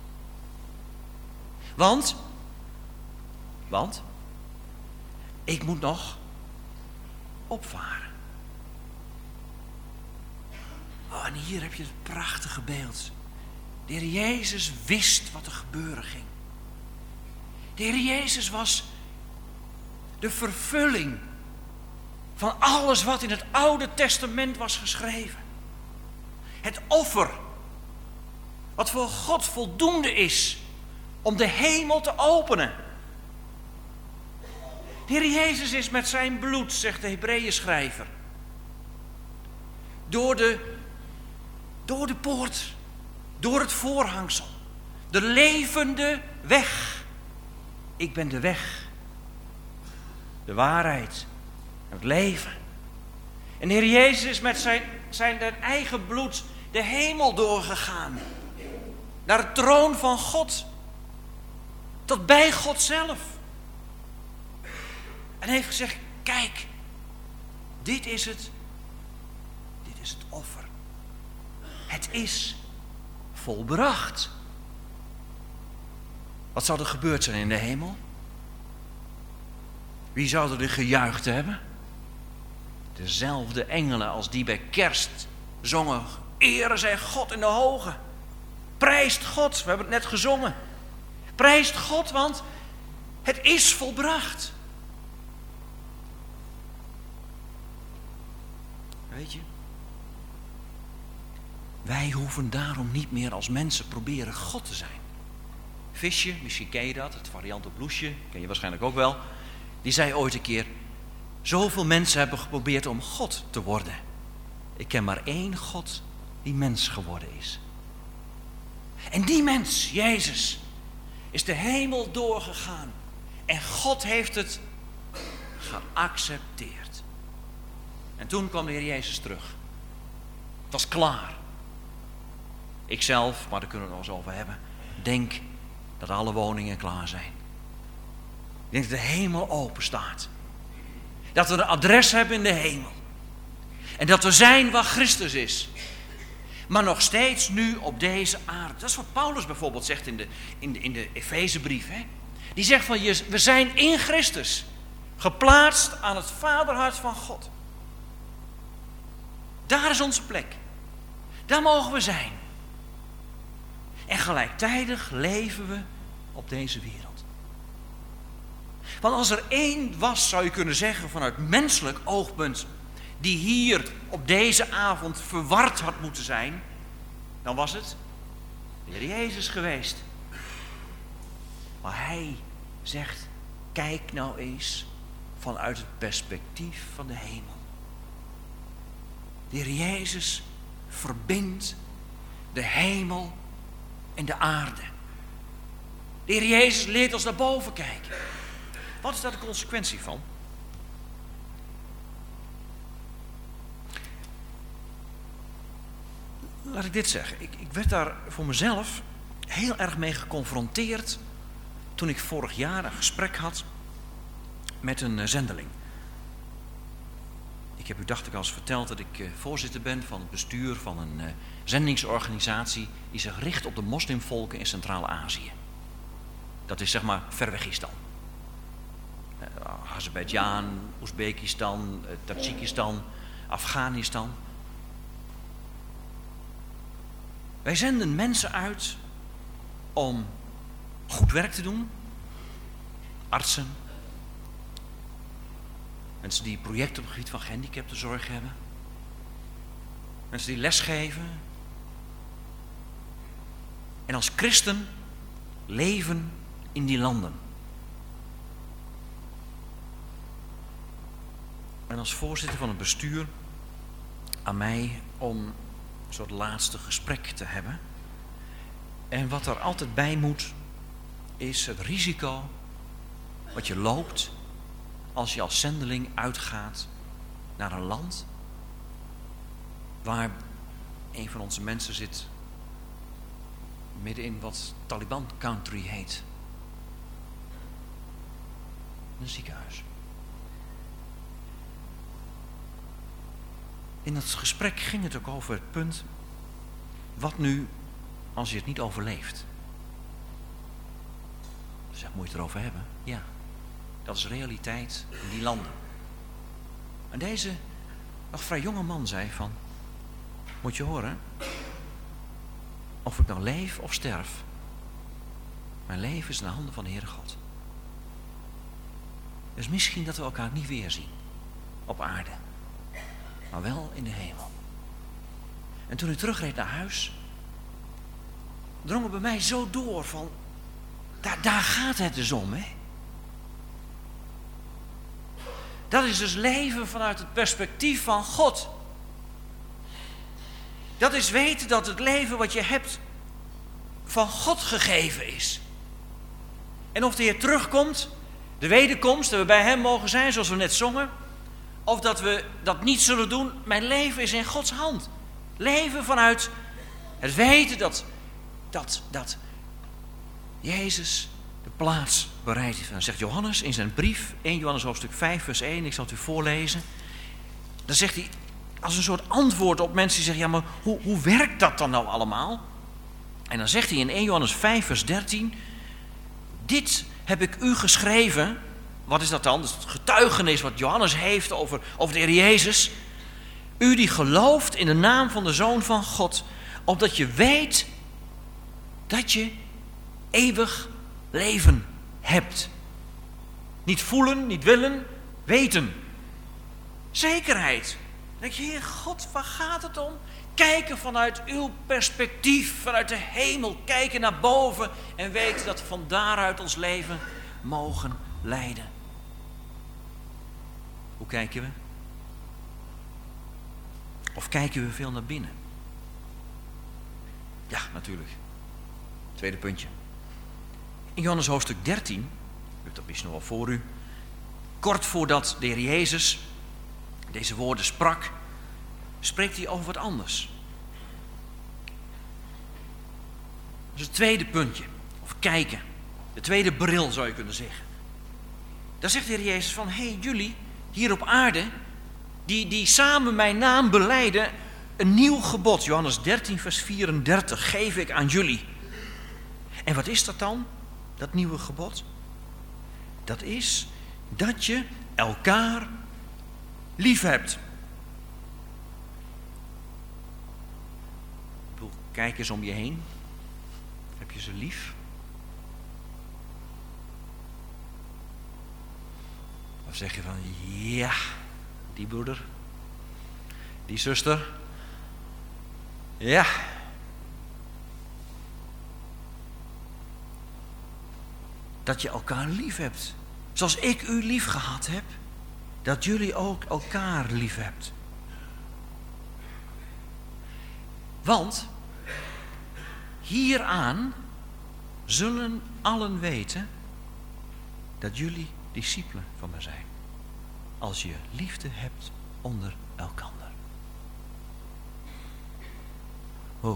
Want ik moet nog opvaren. Oh, en hier heb je het prachtige beeld. De Heer Jezus wist wat er gebeuren ging. De Heer Jezus was de vervulling van alles wat in het Oude Testament was geschreven. Het offer, wat voor God voldoende is om de hemel te openen. De Heer Jezus is met zijn bloed, zegt de Hebreeënschrijver, door de poort, door het voorhangsel, de levende weg. Ik ben de weg, de waarheid en het leven. En de Heer Jezus is met zijn eigen bloed de hemel doorgegaan. Naar de troon van God. Tot bij God zelf. En heeft gezegd, kijk, dit is het offer. Het is volbracht. Wat zou er gebeurd zijn in de hemel? Wie zouden er gejuicht hebben? Dezelfde engelen als die bij kerst zongen. Ere zij God in de hoge. Prijst God, we hebben het net gezongen. Prijst God, want het is volbracht. Weet je? Wij hoeven daarom niet meer als mensen proberen God te zijn. Visje, misschien ken je dat, het variant op Loesje, ken je waarschijnlijk ook wel. Die zei ooit een keer, zoveel mensen hebben geprobeerd om God te worden. Ik ken maar één God die mens geworden is. En die mens, Jezus, is de hemel doorgegaan. En God heeft het geaccepteerd. En toen kwam de Heer Jezus terug. Het was klaar. Ikzelf, maar daar kunnen we het nog eens over hebben, denk dat alle woningen klaar zijn. Ik denk dat de hemel open staat. Dat we een adres hebben in de hemel. En dat we zijn waar Christus is. Maar nog steeds nu op deze aarde. Dat is wat Paulus bijvoorbeeld zegt in de Efezebrief. Die zegt van, we zijn in Christus. Geplaatst aan het vaderhart van God. Daar is onze plek. Daar mogen we zijn. En gelijktijdig leven we op deze wereld. Want als er één was, zou je kunnen zeggen, vanuit menselijk oogpunt, die hier op deze avond verward had moeten zijn, dan was het de Heer Jezus geweest. Maar hij zegt, kijk nou eens vanuit het perspectief van de hemel. De Heer Jezus verbindt de hemel en de aarde. De Heer Jezus leert ons naar boven kijken. Wat is daar de consequentie van? Laat ik dit zeggen. Ik werd daar voor mezelf heel erg mee geconfronteerd toen ik vorig jaar een gesprek had met een zendeling. Ik heb u, dacht ik, al eens verteld dat ik voorzitter ben van het bestuur van een zendingsorganisatie die zich richt op de moslimvolken in Centraal-Azië. Dat is zeg maar Verwegistan. Azerbeidzjan, Oezbekistan, Tajikistan, Afghanistan. Wij zenden mensen uit om goed werk te doen. Artsen, Mensen die projecten op het gebied van gehandicaptenzorg hebben. Mensen die lesgeven. En als christen leven in die landen. En als voorzitter van het bestuur aan mij om een soort laatste gesprek te hebben. En wat er altijd bij moet, is het risico wat je loopt als je als zendeling uitgaat naar een land waar een van onze mensen zit midden in wat Taliban country heet. Een ziekenhuis. In dat gesprek ging het ook over het punt, wat nu als je het niet overleeft? Zeg, moet je het erover hebben? Ja, dat is realiteit in die landen. En deze nog vrij jonge man zei van, moet je horen, of ik nou leef of sterf, mijn leven is in de handen van de Heere God. Dus misschien dat we elkaar niet weer zien op aarde, maar wel in de hemel. En toen ik terugreed naar huis, drong het bij mij zo door van, daar gaat het dus om, hè. Dat is dus leven vanuit het perspectief van God. Dat is weten dat het leven wat je hebt van God gegeven is. En of de Heer terugkomt, de wederkomst, dat we bij Hem mogen zijn zoals we net zongen, of dat we dat niet zullen doen, mijn leven is in Gods hand. Leven vanuit het weten dat Jezus de plaats bereid heeft. En dan zegt Johannes in zijn brief, 1 Johannes hoofdstuk 5 vers 1, ik zal het u voorlezen. Dan zegt hij, als een soort antwoord op mensen die zeggen, ja maar hoe werkt dat dan nou allemaal? En dan zegt hij in 1 Johannes 5 vers 13, dit heb ik u geschreven. Wat is dat dan? Dat is het getuigenis wat Johannes heeft over de Heer Jezus. U die gelooft in de naam van de Zoon van God, opdat je weet dat je eeuwig leven hebt. Niet voelen, niet willen, weten. Zekerheid. Dan denk je, Heer God, waar gaat het om? Kijken vanuit uw perspectief, vanuit de hemel. Kijken naar boven en weten dat we van daaruit ons leven mogen leiden. Hoe kijken we? Of kijken we veel naar binnen? Ja, natuurlijk. Tweede puntje. In Johannes hoofdstuk 13, u hebt dat misschien nog wel voor u, kort voordat de Heer Jezus deze woorden sprak, spreekt hij over wat anders. Dat is het tweede puntje, of kijken. De tweede bril zou je kunnen zeggen. Daar zegt de Heer Jezus van, hey, jullie hier op aarde, die samen mijn naam belijden, een nieuw gebod, Johannes 13 vers 34, geef ik aan jullie. En wat is dat dan, dat nieuwe gebod? Dat is dat je elkaar lief hebt. Ik bedoel, kijk eens om je heen. Heb je ze lief? Of zeg je van, ja, die broeder, die zuster, ja. Dat je elkaar lief hebt. Zoals ik u lief gehad heb, dat jullie ook elkaar lief hebt. Want hieraan zullen allen weten dat jullie discipelen van mij zijn. Als je liefde hebt onder elkander. Oh.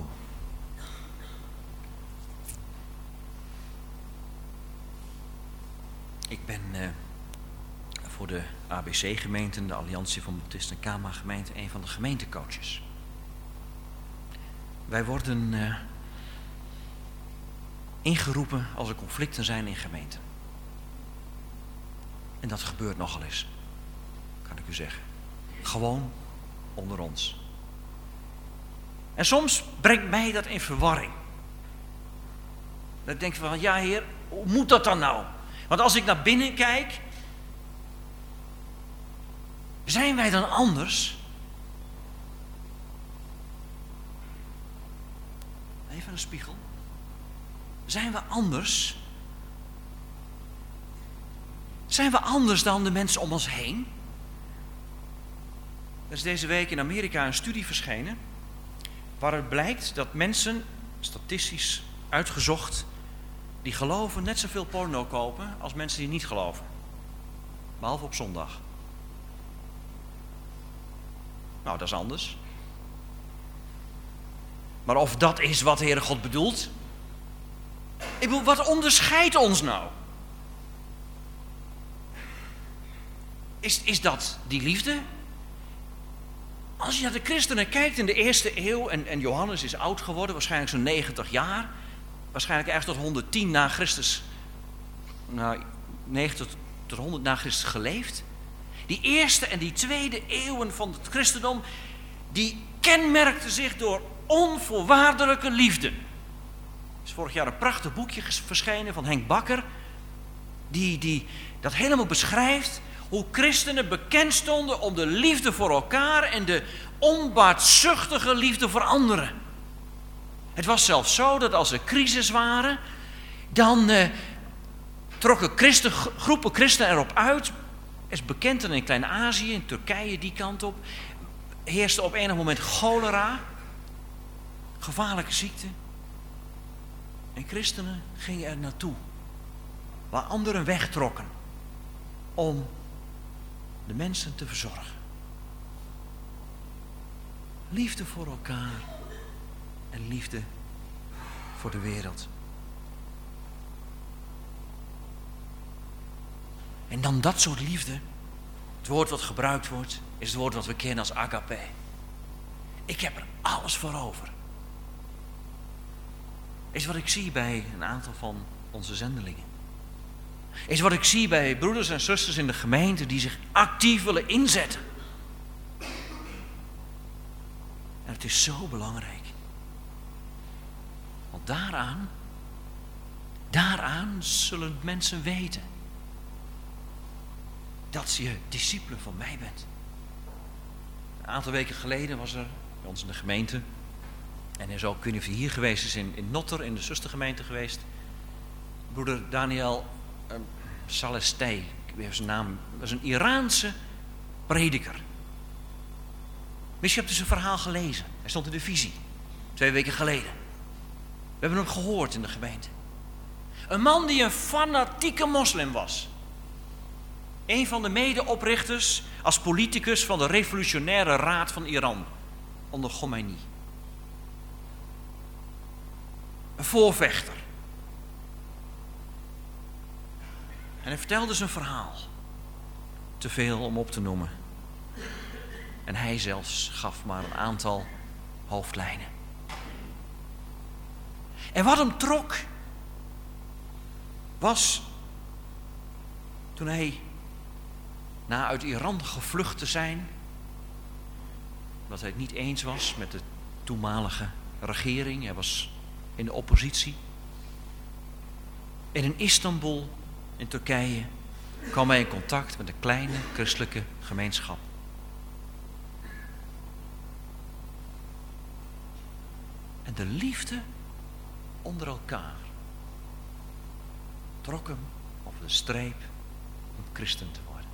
Ik ben voor de ABC-gemeenten, de Alliantie van Baptisten en Kama-gemeenten, een van de gemeentecoaches. Wij worden ingeroepen als er conflicten zijn in gemeenten. En dat gebeurt nogal eens, kan ik u zeggen. Gewoon onder ons. En soms brengt mij dat in verwarring. Dan denk ik van, ja Heer, hoe moet dat dan nou? Want als ik naar binnen kijk, Zijn wij dan anders? Even een spiegel. Zijn we anders? Zijn we anders dan de mensen om ons heen? Er is deze week in Amerika een studie verschenen waaruit blijkt dat mensen, statistisch uitgezocht, die geloven net zoveel porno kopen als mensen die niet geloven. Behalve op zondag. Nou, dat is anders. Maar of dat is wat de Heere God bedoelt? Ik bedoel, wat onderscheidt ons nou? Is dat die liefde? Als je naar de christenen kijkt in de eerste eeuw, en Johannes is oud geworden, waarschijnlijk zo'n 90 jaar, waarschijnlijk ergens tot 110 na Christus, 90 tot 100 na Christus geleefd. Die eerste en die tweede eeuwen van het christendom, die kenmerkten zich door onvoorwaardelijke liefde. Er is vorig jaar een prachtig boekje verschenen van Henk Bakker, die dat helemaal beschrijft, hoe christenen bekend stonden om de liefde voor elkaar en de onbaatzuchtige liefde voor anderen. Het was zelfs zo dat als er crisis waren, dan trokken groepen christenen erop uit. Is bekend in Klein-Azië, in Turkije, die kant op, heerste op enig moment cholera, gevaarlijke ziekte. En christenen gingen er naartoe, waar anderen wegtrokken, om de mensen te verzorgen. Liefde voor elkaar en liefde voor de wereld. En dan dat soort liefde, het woord wat gebruikt wordt, is het woord wat we kennen als agape. Ik heb er alles voor over. Is wat ik zie bij een aantal van onze zendelingen. Is wat ik zie bij broeders en zusters in de gemeente die zich actief willen inzetten. En het is zo belangrijk. Want daaraan zullen mensen weten dat je discipelen van mij bent. Een aantal weken geleden was er bij ons in de gemeente, en er is ook, ik weet niet of hij hier geweest is, in Notter, in de zustergemeente geweest, broeder Daniel Salestei, ik weet zijn naam, was een Iraanse prediker. Misschien hebt u zijn verhaal gelezen. Hij stond in de visie, 2 weken geleden. We hebben hem gehoord in de gemeente. Een man die een fanatieke moslim was. Een van de medeoprichters als politicus van de revolutionaire raad van Iran, onder Khomeini. Een voorvechter. En hij vertelde zijn verhaal. Te veel om op te noemen. En hij zelfs gaf maar een aantal hoofdlijnen. En wat hem trok, was toen hij, na uit Iran gevlucht te zijn, omdat hij het niet eens was met de toenmalige regering, hij was in de oppositie. En in Istanbul, in Turkije, kwam hij in contact met een kleine christelijke gemeenschap. En de liefde onder elkaar trok hem over de streep om christen te worden.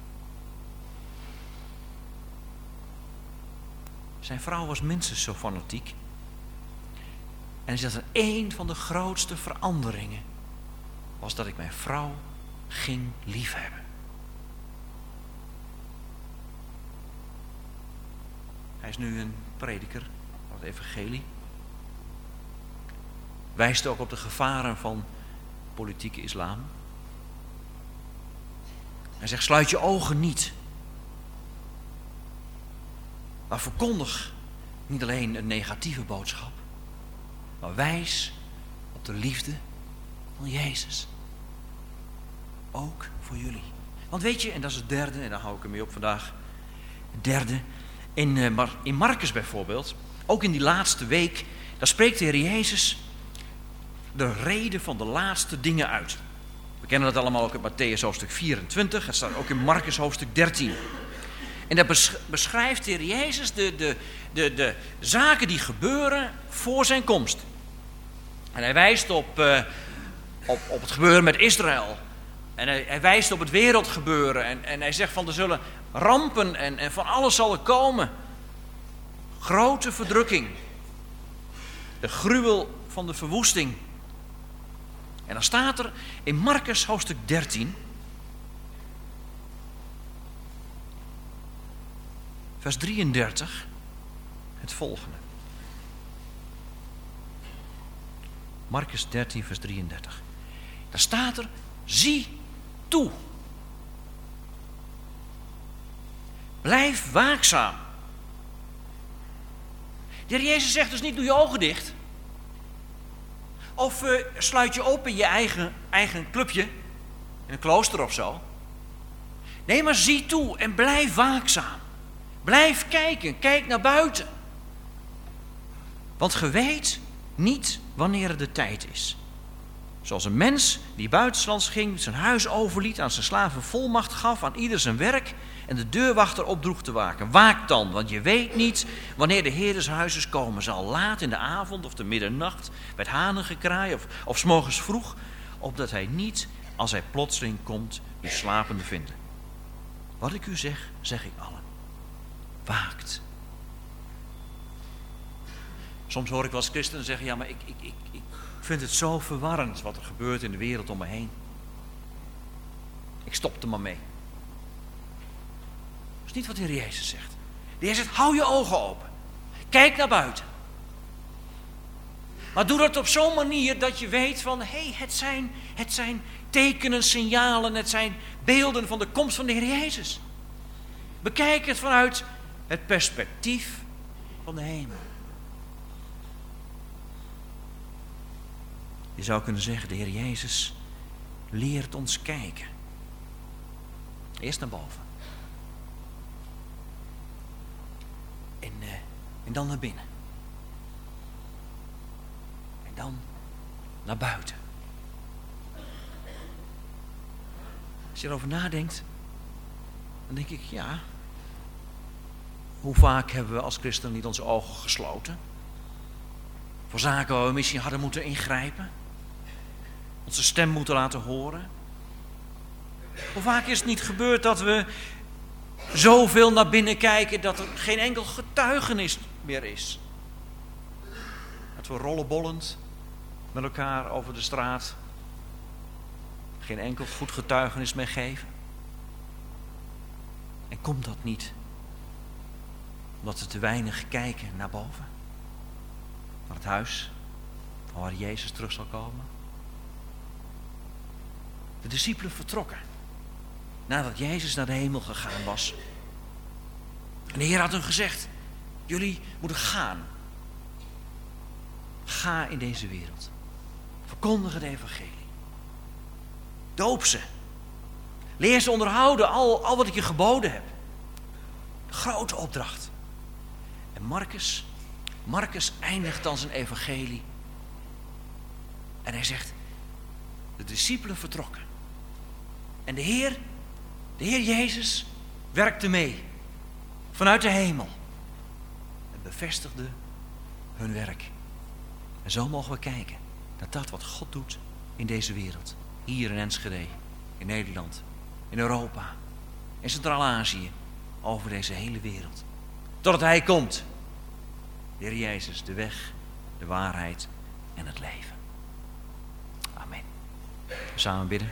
Zijn vrouw was minstens zo fanatiek. En hij zegt, een van de grootste veranderingen was dat ik mijn vrouw ging liefhebben. Hij is nu een prediker van het evangelie. Wijst ook op de gevaren van politieke islam. Hij zegt, sluit je ogen niet. Maar verkondig niet alleen een negatieve boodschap, maar wijs op de liefde van Jezus. Ook voor jullie. Want weet je, en dat is het derde, en daar hou ik ermee op vandaag. Het derde, in Marcus bijvoorbeeld, ook in die laatste week, daar spreekt de Heer Jezus de reden van de laatste dingen uit. We kennen dat allemaal ook in Mattheüs hoofdstuk 24, het staat ook in Marcus hoofdstuk 13. En daar beschrijft de Heer Jezus de zaken die gebeuren voor zijn komst. En hij wijst op het gebeuren met Israël. En hij wijst op het wereldgebeuren. En hij zegt van er zullen rampen en van alles zal er komen. Grote verdrukking. De gruwel van de verwoesting. En dan staat er in Markus hoofdstuk 13... vers 33, het volgende. Markus 13, vers 33. Daar staat er, zie toe. Blijf waakzaam. De Heer Jezus zegt dus niet, doe je ogen dicht. Of sluit je op in je eigen clubje, in een klooster of zo. Nee, maar zie toe en blijf waakzaam. Blijf kijken, kijk naar buiten. Want ge weet niet wanneer de tijd is. Zoals een mens die buitenslands ging, zijn huis overliet, aan zijn slaven volmacht gaf, aan ieder zijn werk en de deurwachter opdroeg te waken. Waak dan, want je weet niet wanneer de Heer des huizes komen zal. Laat in de avond of de middernacht, met hanengekraai of 's morgens vroeg, opdat hij niet, als hij plotseling komt, u slapende vindt. Wat ik u zeg, zeg ik allen. Waakt. Soms hoor ik wel eens christenen zeggen, ja, maar ik vind het zo verwarrend wat er gebeurt in de wereld om me heen. Ik stop er maar mee. Dat is niet wat de Heer Jezus zegt. De Heer zegt, hou je ogen open. Kijk naar buiten. Maar doe dat op zo'n manier dat je weet van, het zijn tekenen, signalen, het zijn beelden van de komst van de Heer Jezus. Bekijk het vanuit het perspectief van de hemel. Je zou kunnen zeggen, de Heer Jezus leert ons kijken. Eerst naar boven. En dan naar binnen. En dan naar buiten. Als je erover nadenkt, dan denk ik, ja, hoe vaak hebben we als christenen niet onze ogen gesloten? Voor zaken waar we misschien hadden moeten ingrijpen. Onze stem moeten laten horen. Hoe vaak is het niet gebeurd dat we zoveel naar binnen kijken dat er geen enkel getuigenis meer is? Dat we rollenbollend met elkaar over de straat geen enkel goed getuigenis meer geven. En komt dat niet omdat we te weinig kijken naar boven? Naar het huis van waar Jezus terug zal komen? De discipelen vertrokken nadat Jezus naar de hemel gegaan was. En de Heer had hun gezegd, jullie moeten gaan. Ga in deze wereld. Verkondig het evangelie. Doop ze. Leer ze onderhouden al wat ik je geboden heb. De grote opdracht. En Markus eindigt dan zijn evangelie. En hij zegt, de discipelen vertrokken. En de Heer Jezus werkte mee. Vanuit de hemel. En bevestigde hun werk. En zo mogen we kijken naar dat wat God doet in deze wereld. Hier in Enschede, in Nederland, in Europa, in Centraal-Azië, over deze hele wereld. Totdat Hij komt. De Heer Jezus, de weg, de waarheid en het leven. Amen. Samen bidden.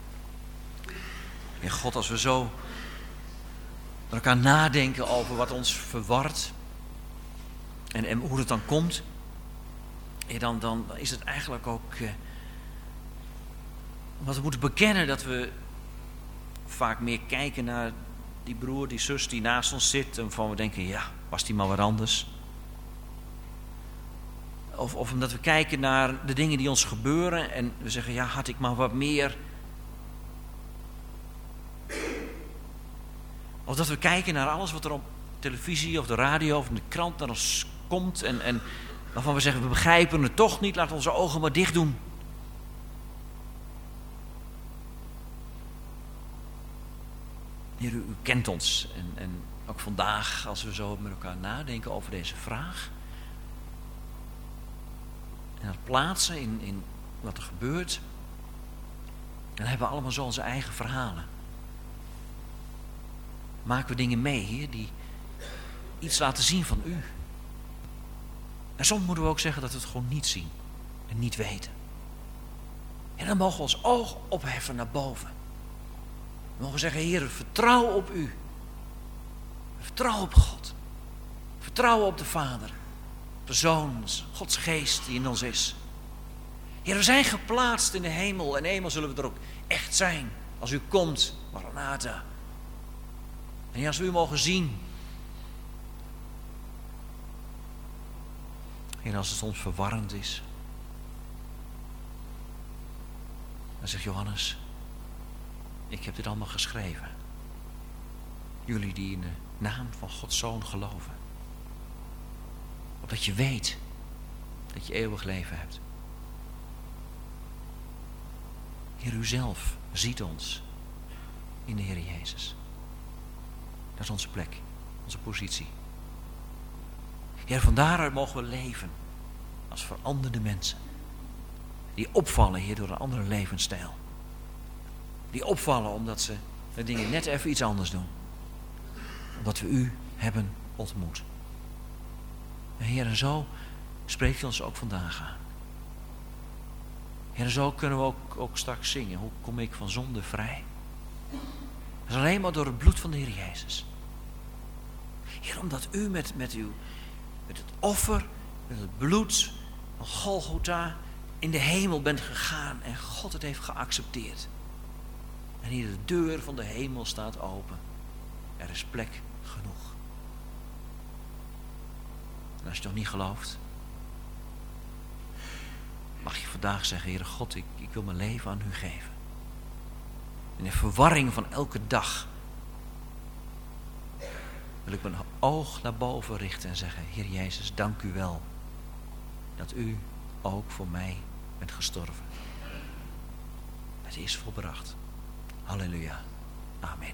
Heer God, als we zo met elkaar nadenken over wat ons verwart en hoe het dan komt, dan is het eigenlijk ook wat we moeten bekennen, dat we vaak meer kijken naar die broer, die zus die naast ons zit en van we denken, ja, was die maar wat anders. Of omdat we kijken naar de dingen die ons gebeuren en we zeggen, ja, had ik maar wat meer. Of dat we kijken naar alles wat er op televisie of de radio of in de krant naar ons komt en waarvan we zeggen, we begrijpen het toch niet, laten we onze ogen maar dicht doen. Heer, u kent ons. En ook vandaag, als we zo met elkaar nadenken over deze vraag. En dat plaatsen in wat er gebeurt. Dan hebben we allemaal zo onze eigen verhalen. Maken we dingen mee, Heer, die iets laten zien van u. En soms moeten we ook zeggen dat we het gewoon niet zien. En niet weten. En dan mogen we ons oog opheffen naar boven. We mogen zeggen, Heer, vertrouw op u. Vertrouw op God. Vertrouwen op de Vader. De Zoon, Gods geest die in ons is. Heer, we zijn geplaatst in de hemel. En eenmaal zullen we er ook echt zijn. Als u komt, Maranatha. En als we u mogen zien. Heer, als het soms verwarrend is. Dan zegt Johannes, ik heb dit allemaal geschreven. Jullie die in de naam van Gods Zoon geloven. Opdat je weet dat je eeuwig leven hebt. Heer, u zelf ziet ons in de Heer Jezus. Dat is onze plek, onze positie. Heer, van daaruit mogen we leven als veranderde mensen. Die opvallen, Heer, door een andere levensstijl. Die opvallen omdat ze de dingen net even iets anders doen. Omdat we u hebben ontmoet. En Heer, en zo spreekt u ons ook vandaag aan. Heer, en zo kunnen we ook straks zingen. Hoe kom ik van zonde vrij? Dat is alleen maar door het bloed van de Heer Jezus. Heer, omdat u met het offer, met het bloed van Golgotha in de hemel bent gegaan en God het heeft geaccepteerd. En hier de deur van de hemel staat open. Er is plek genoeg. En als je nog niet gelooft, mag je vandaag zeggen, Heere God, ik wil mijn leven aan u geven. In de verwarring van elke dag wil ik mijn oog naar boven richten en zeggen, Heer Jezus, dank u wel dat u ook voor mij bent gestorven. Het is volbracht. Halleluja. Amen.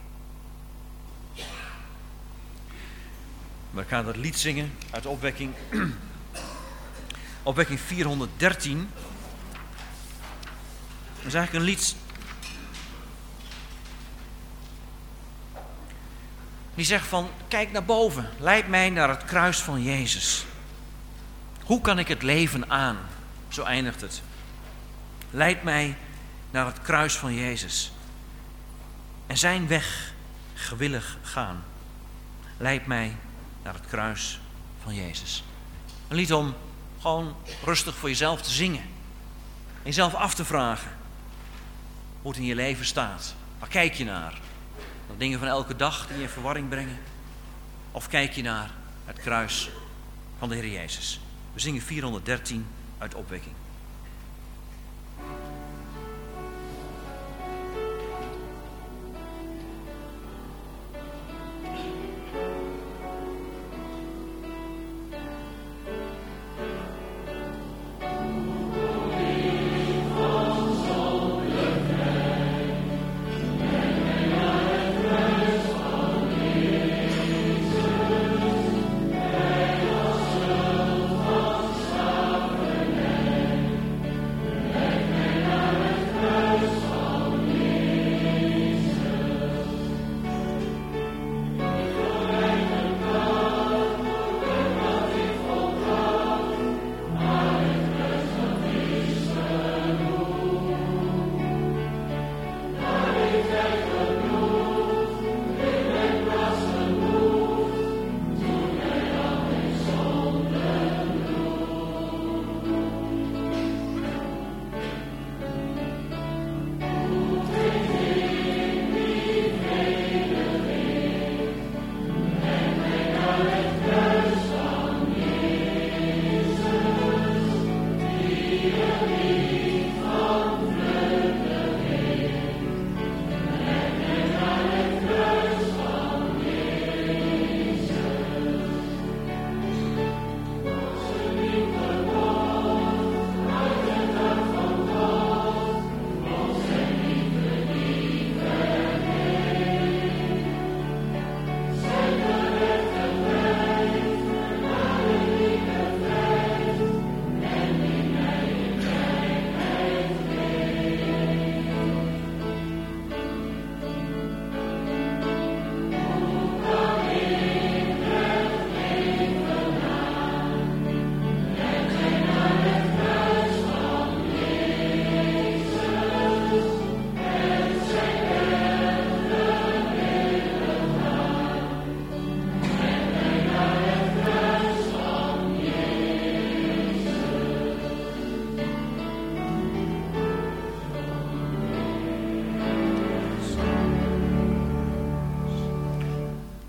We gaan dat lied zingen uit de opwekking. Opwekking 413. Dat is eigenlijk een lied die zegt van, kijk naar boven, leid mij naar het kruis van Jezus. Hoe kan ik het leven aan? Zo eindigt het. Leid mij naar het kruis van Jezus. En zijn weg gewillig gaan. Leid mij naar het kruis van Jezus. Een lied om gewoon rustig voor jezelf te zingen. En jezelf af te vragen hoe het in je leven staat. Waar kijk je naar? Naar dingen van elke dag die je in verwarring brengen? Of kijk je naar het kruis van de Heer Jezus? We zingen 413 uit Opwekking.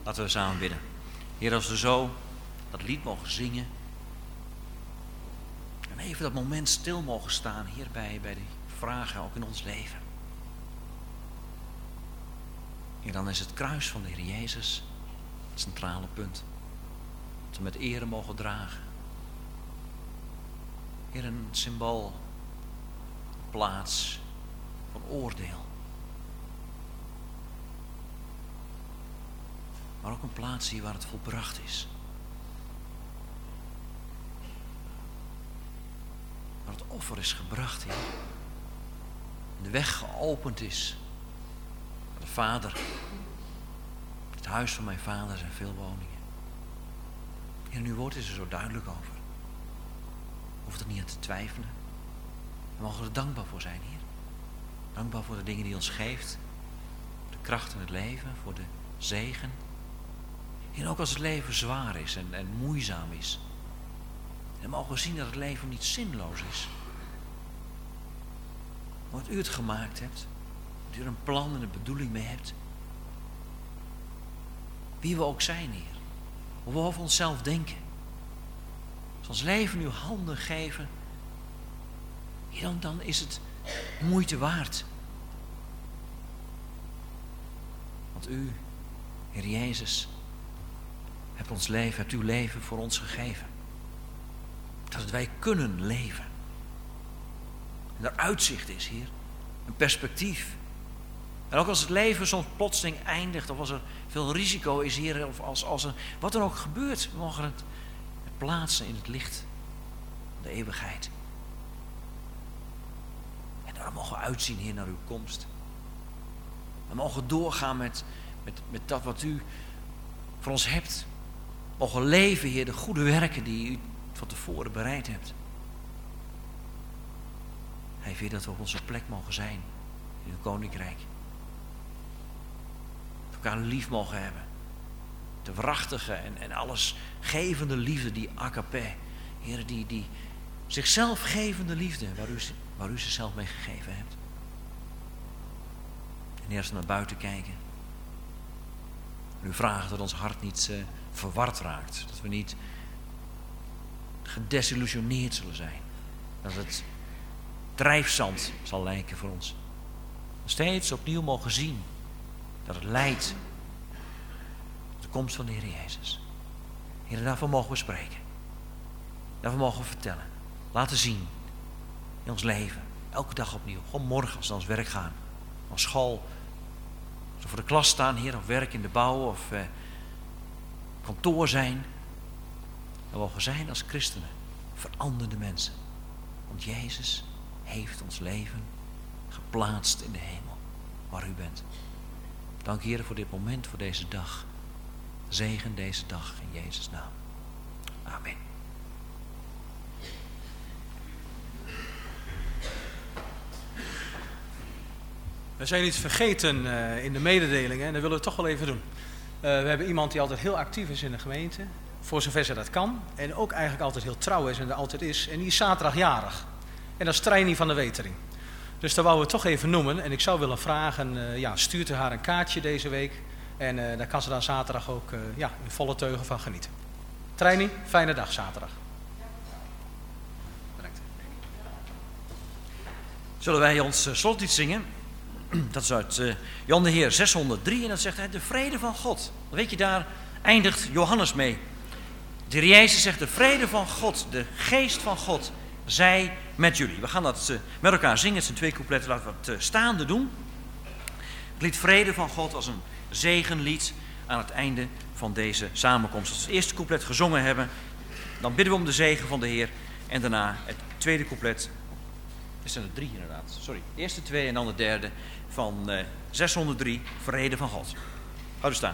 Laten we samen bidden. Heer, als we zo dat lied mogen zingen. En even dat moment stil mogen staan hierbij bij die vragen ook in ons leven. Heer, dan is het kruis van de Heer Jezus het centrale punt. Dat we met ere mogen dragen. Heer, een symbool, een plaats van oordeel. Maar ook een plaats hier waar het volbracht is. Waar het offer is gebracht, Heer. En de weg geopend is naar de Vader. Het huis van mijn vader zijn veel woningen. En uw woord is er zo duidelijk over. Hoeft er niet aan te twijfelen. We mogen er dankbaar voor zijn, Heer. Dankbaar voor de dingen die ons geeft. Voor de kracht in het leven, voor de zegen. En ook als het leven zwaar is en moeizaam is. Dan mogen we zien dat het leven niet zinloos is. Maar dat u het gemaakt hebt. Dat u er een plan en een bedoeling mee hebt. Wie we ook zijn, Heer. Hoe we over onszelf denken. Als ons leven uw handen geven. Heer, dan is het moeite waard. Want u, Heer Jezus, hebt uw leven voor ons gegeven. Dat wij kunnen leven. En er uitzicht is, Heer. Een perspectief. En ook als het leven soms plotseling eindigt, of als er veel risico is, Heer, of als er wat er ook gebeurt, we mogen het plaatsen in het licht van de eeuwigheid. En daar mogen we uitzien, Heer, naar uw komst. We mogen doorgaan met dat wat u voor ons hebt. We mogen leven, Heer, de goede werken die u van tevoren bereid hebt. Hij vindt dat we op onze plek mogen zijn in uw koninkrijk. Dat we elkaar lief mogen hebben. De waarachtige en alles gevende liefde, die agape. Heer, die zichzelf gevende liefde, waar u zichzelf mee gegeven hebt. En eerst naar buiten kijken. En u vraagt dat ons hart niet verward raakt. Dat we niet gedesillusioneerd zullen zijn. Dat het drijfzand zal lijken voor ons. Steeds opnieuw mogen zien dat het leidt tot de komst van de Heer Jezus. Heer, daarvoor mogen we spreken. Daarvoor mogen we vertellen. Laten zien in ons leven. Elke dag opnieuw. Gewoon morgen als we naar ons werk gaan. Naar school. Als we voor de klas staan, Heer, of werk in de bouw of kantoor zijn. Dan mogen we zijn als christenen. Veranderde mensen. Want Jezus heeft ons leven geplaatst in de hemel. Waar u bent. Dank, Heer, voor dit moment, voor deze dag. Zegen deze dag in Jezus' naam. Amen. We zijn iets vergeten in de mededelingen en dat willen we toch wel even doen. We hebben iemand die altijd heel actief is in de gemeente, voor zover ze dat kan. En ook eigenlijk altijd heel trouw is en er altijd is. En die is zaterdag jarig. En dat is Treini van de Wetering. Dus dat wouden we toch even noemen. En ik zou willen vragen, stuurt u haar een kaartje deze week. En daar kan ze dan zaterdag ook in volle teugen van genieten. Treini, fijne dag zaterdag. Bedankt. Zullen wij ons slotlied zingen? Dat is uit Jan de Heer 603 en dat zegt hij, de vrede van God. Weet je, daar eindigt Johannes mee. De Heer Jezus zegt, de vrede van God, de geest van God, zij met jullie. We gaan dat met elkaar zingen, het zijn 2 coupletten, laten we het staande doen. Het lied Vrede van God als een zegenlied aan het einde van deze samenkomst. Als we het eerste couplet gezongen hebben, dan bidden we om de zegen van de Heer. En daarna het tweede couplet, er zijn er 3 inderdaad, sorry. De eerste 2 en dan de derde van 603, Vrede van God. Houd staan.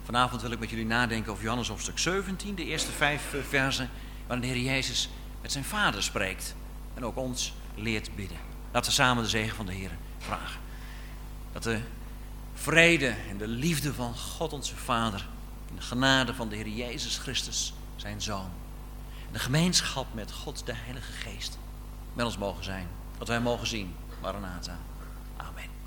Vanavond wil ik met jullie nadenken over Johannes hoofdstuk 17, de eerste 5 versen, waarin de Heer Jezus met zijn Vader spreekt en ook ons leert bidden. Laten we samen de zegen van de Heer vragen. Dat de vrede en de liefde van God onze Vader en de genade van de Heer Jezus Christus, zijn Zoon, en de gemeenschap met God de Heilige Geest met ons mogen zijn. Dat wij mogen zien. Maranatha. Amen.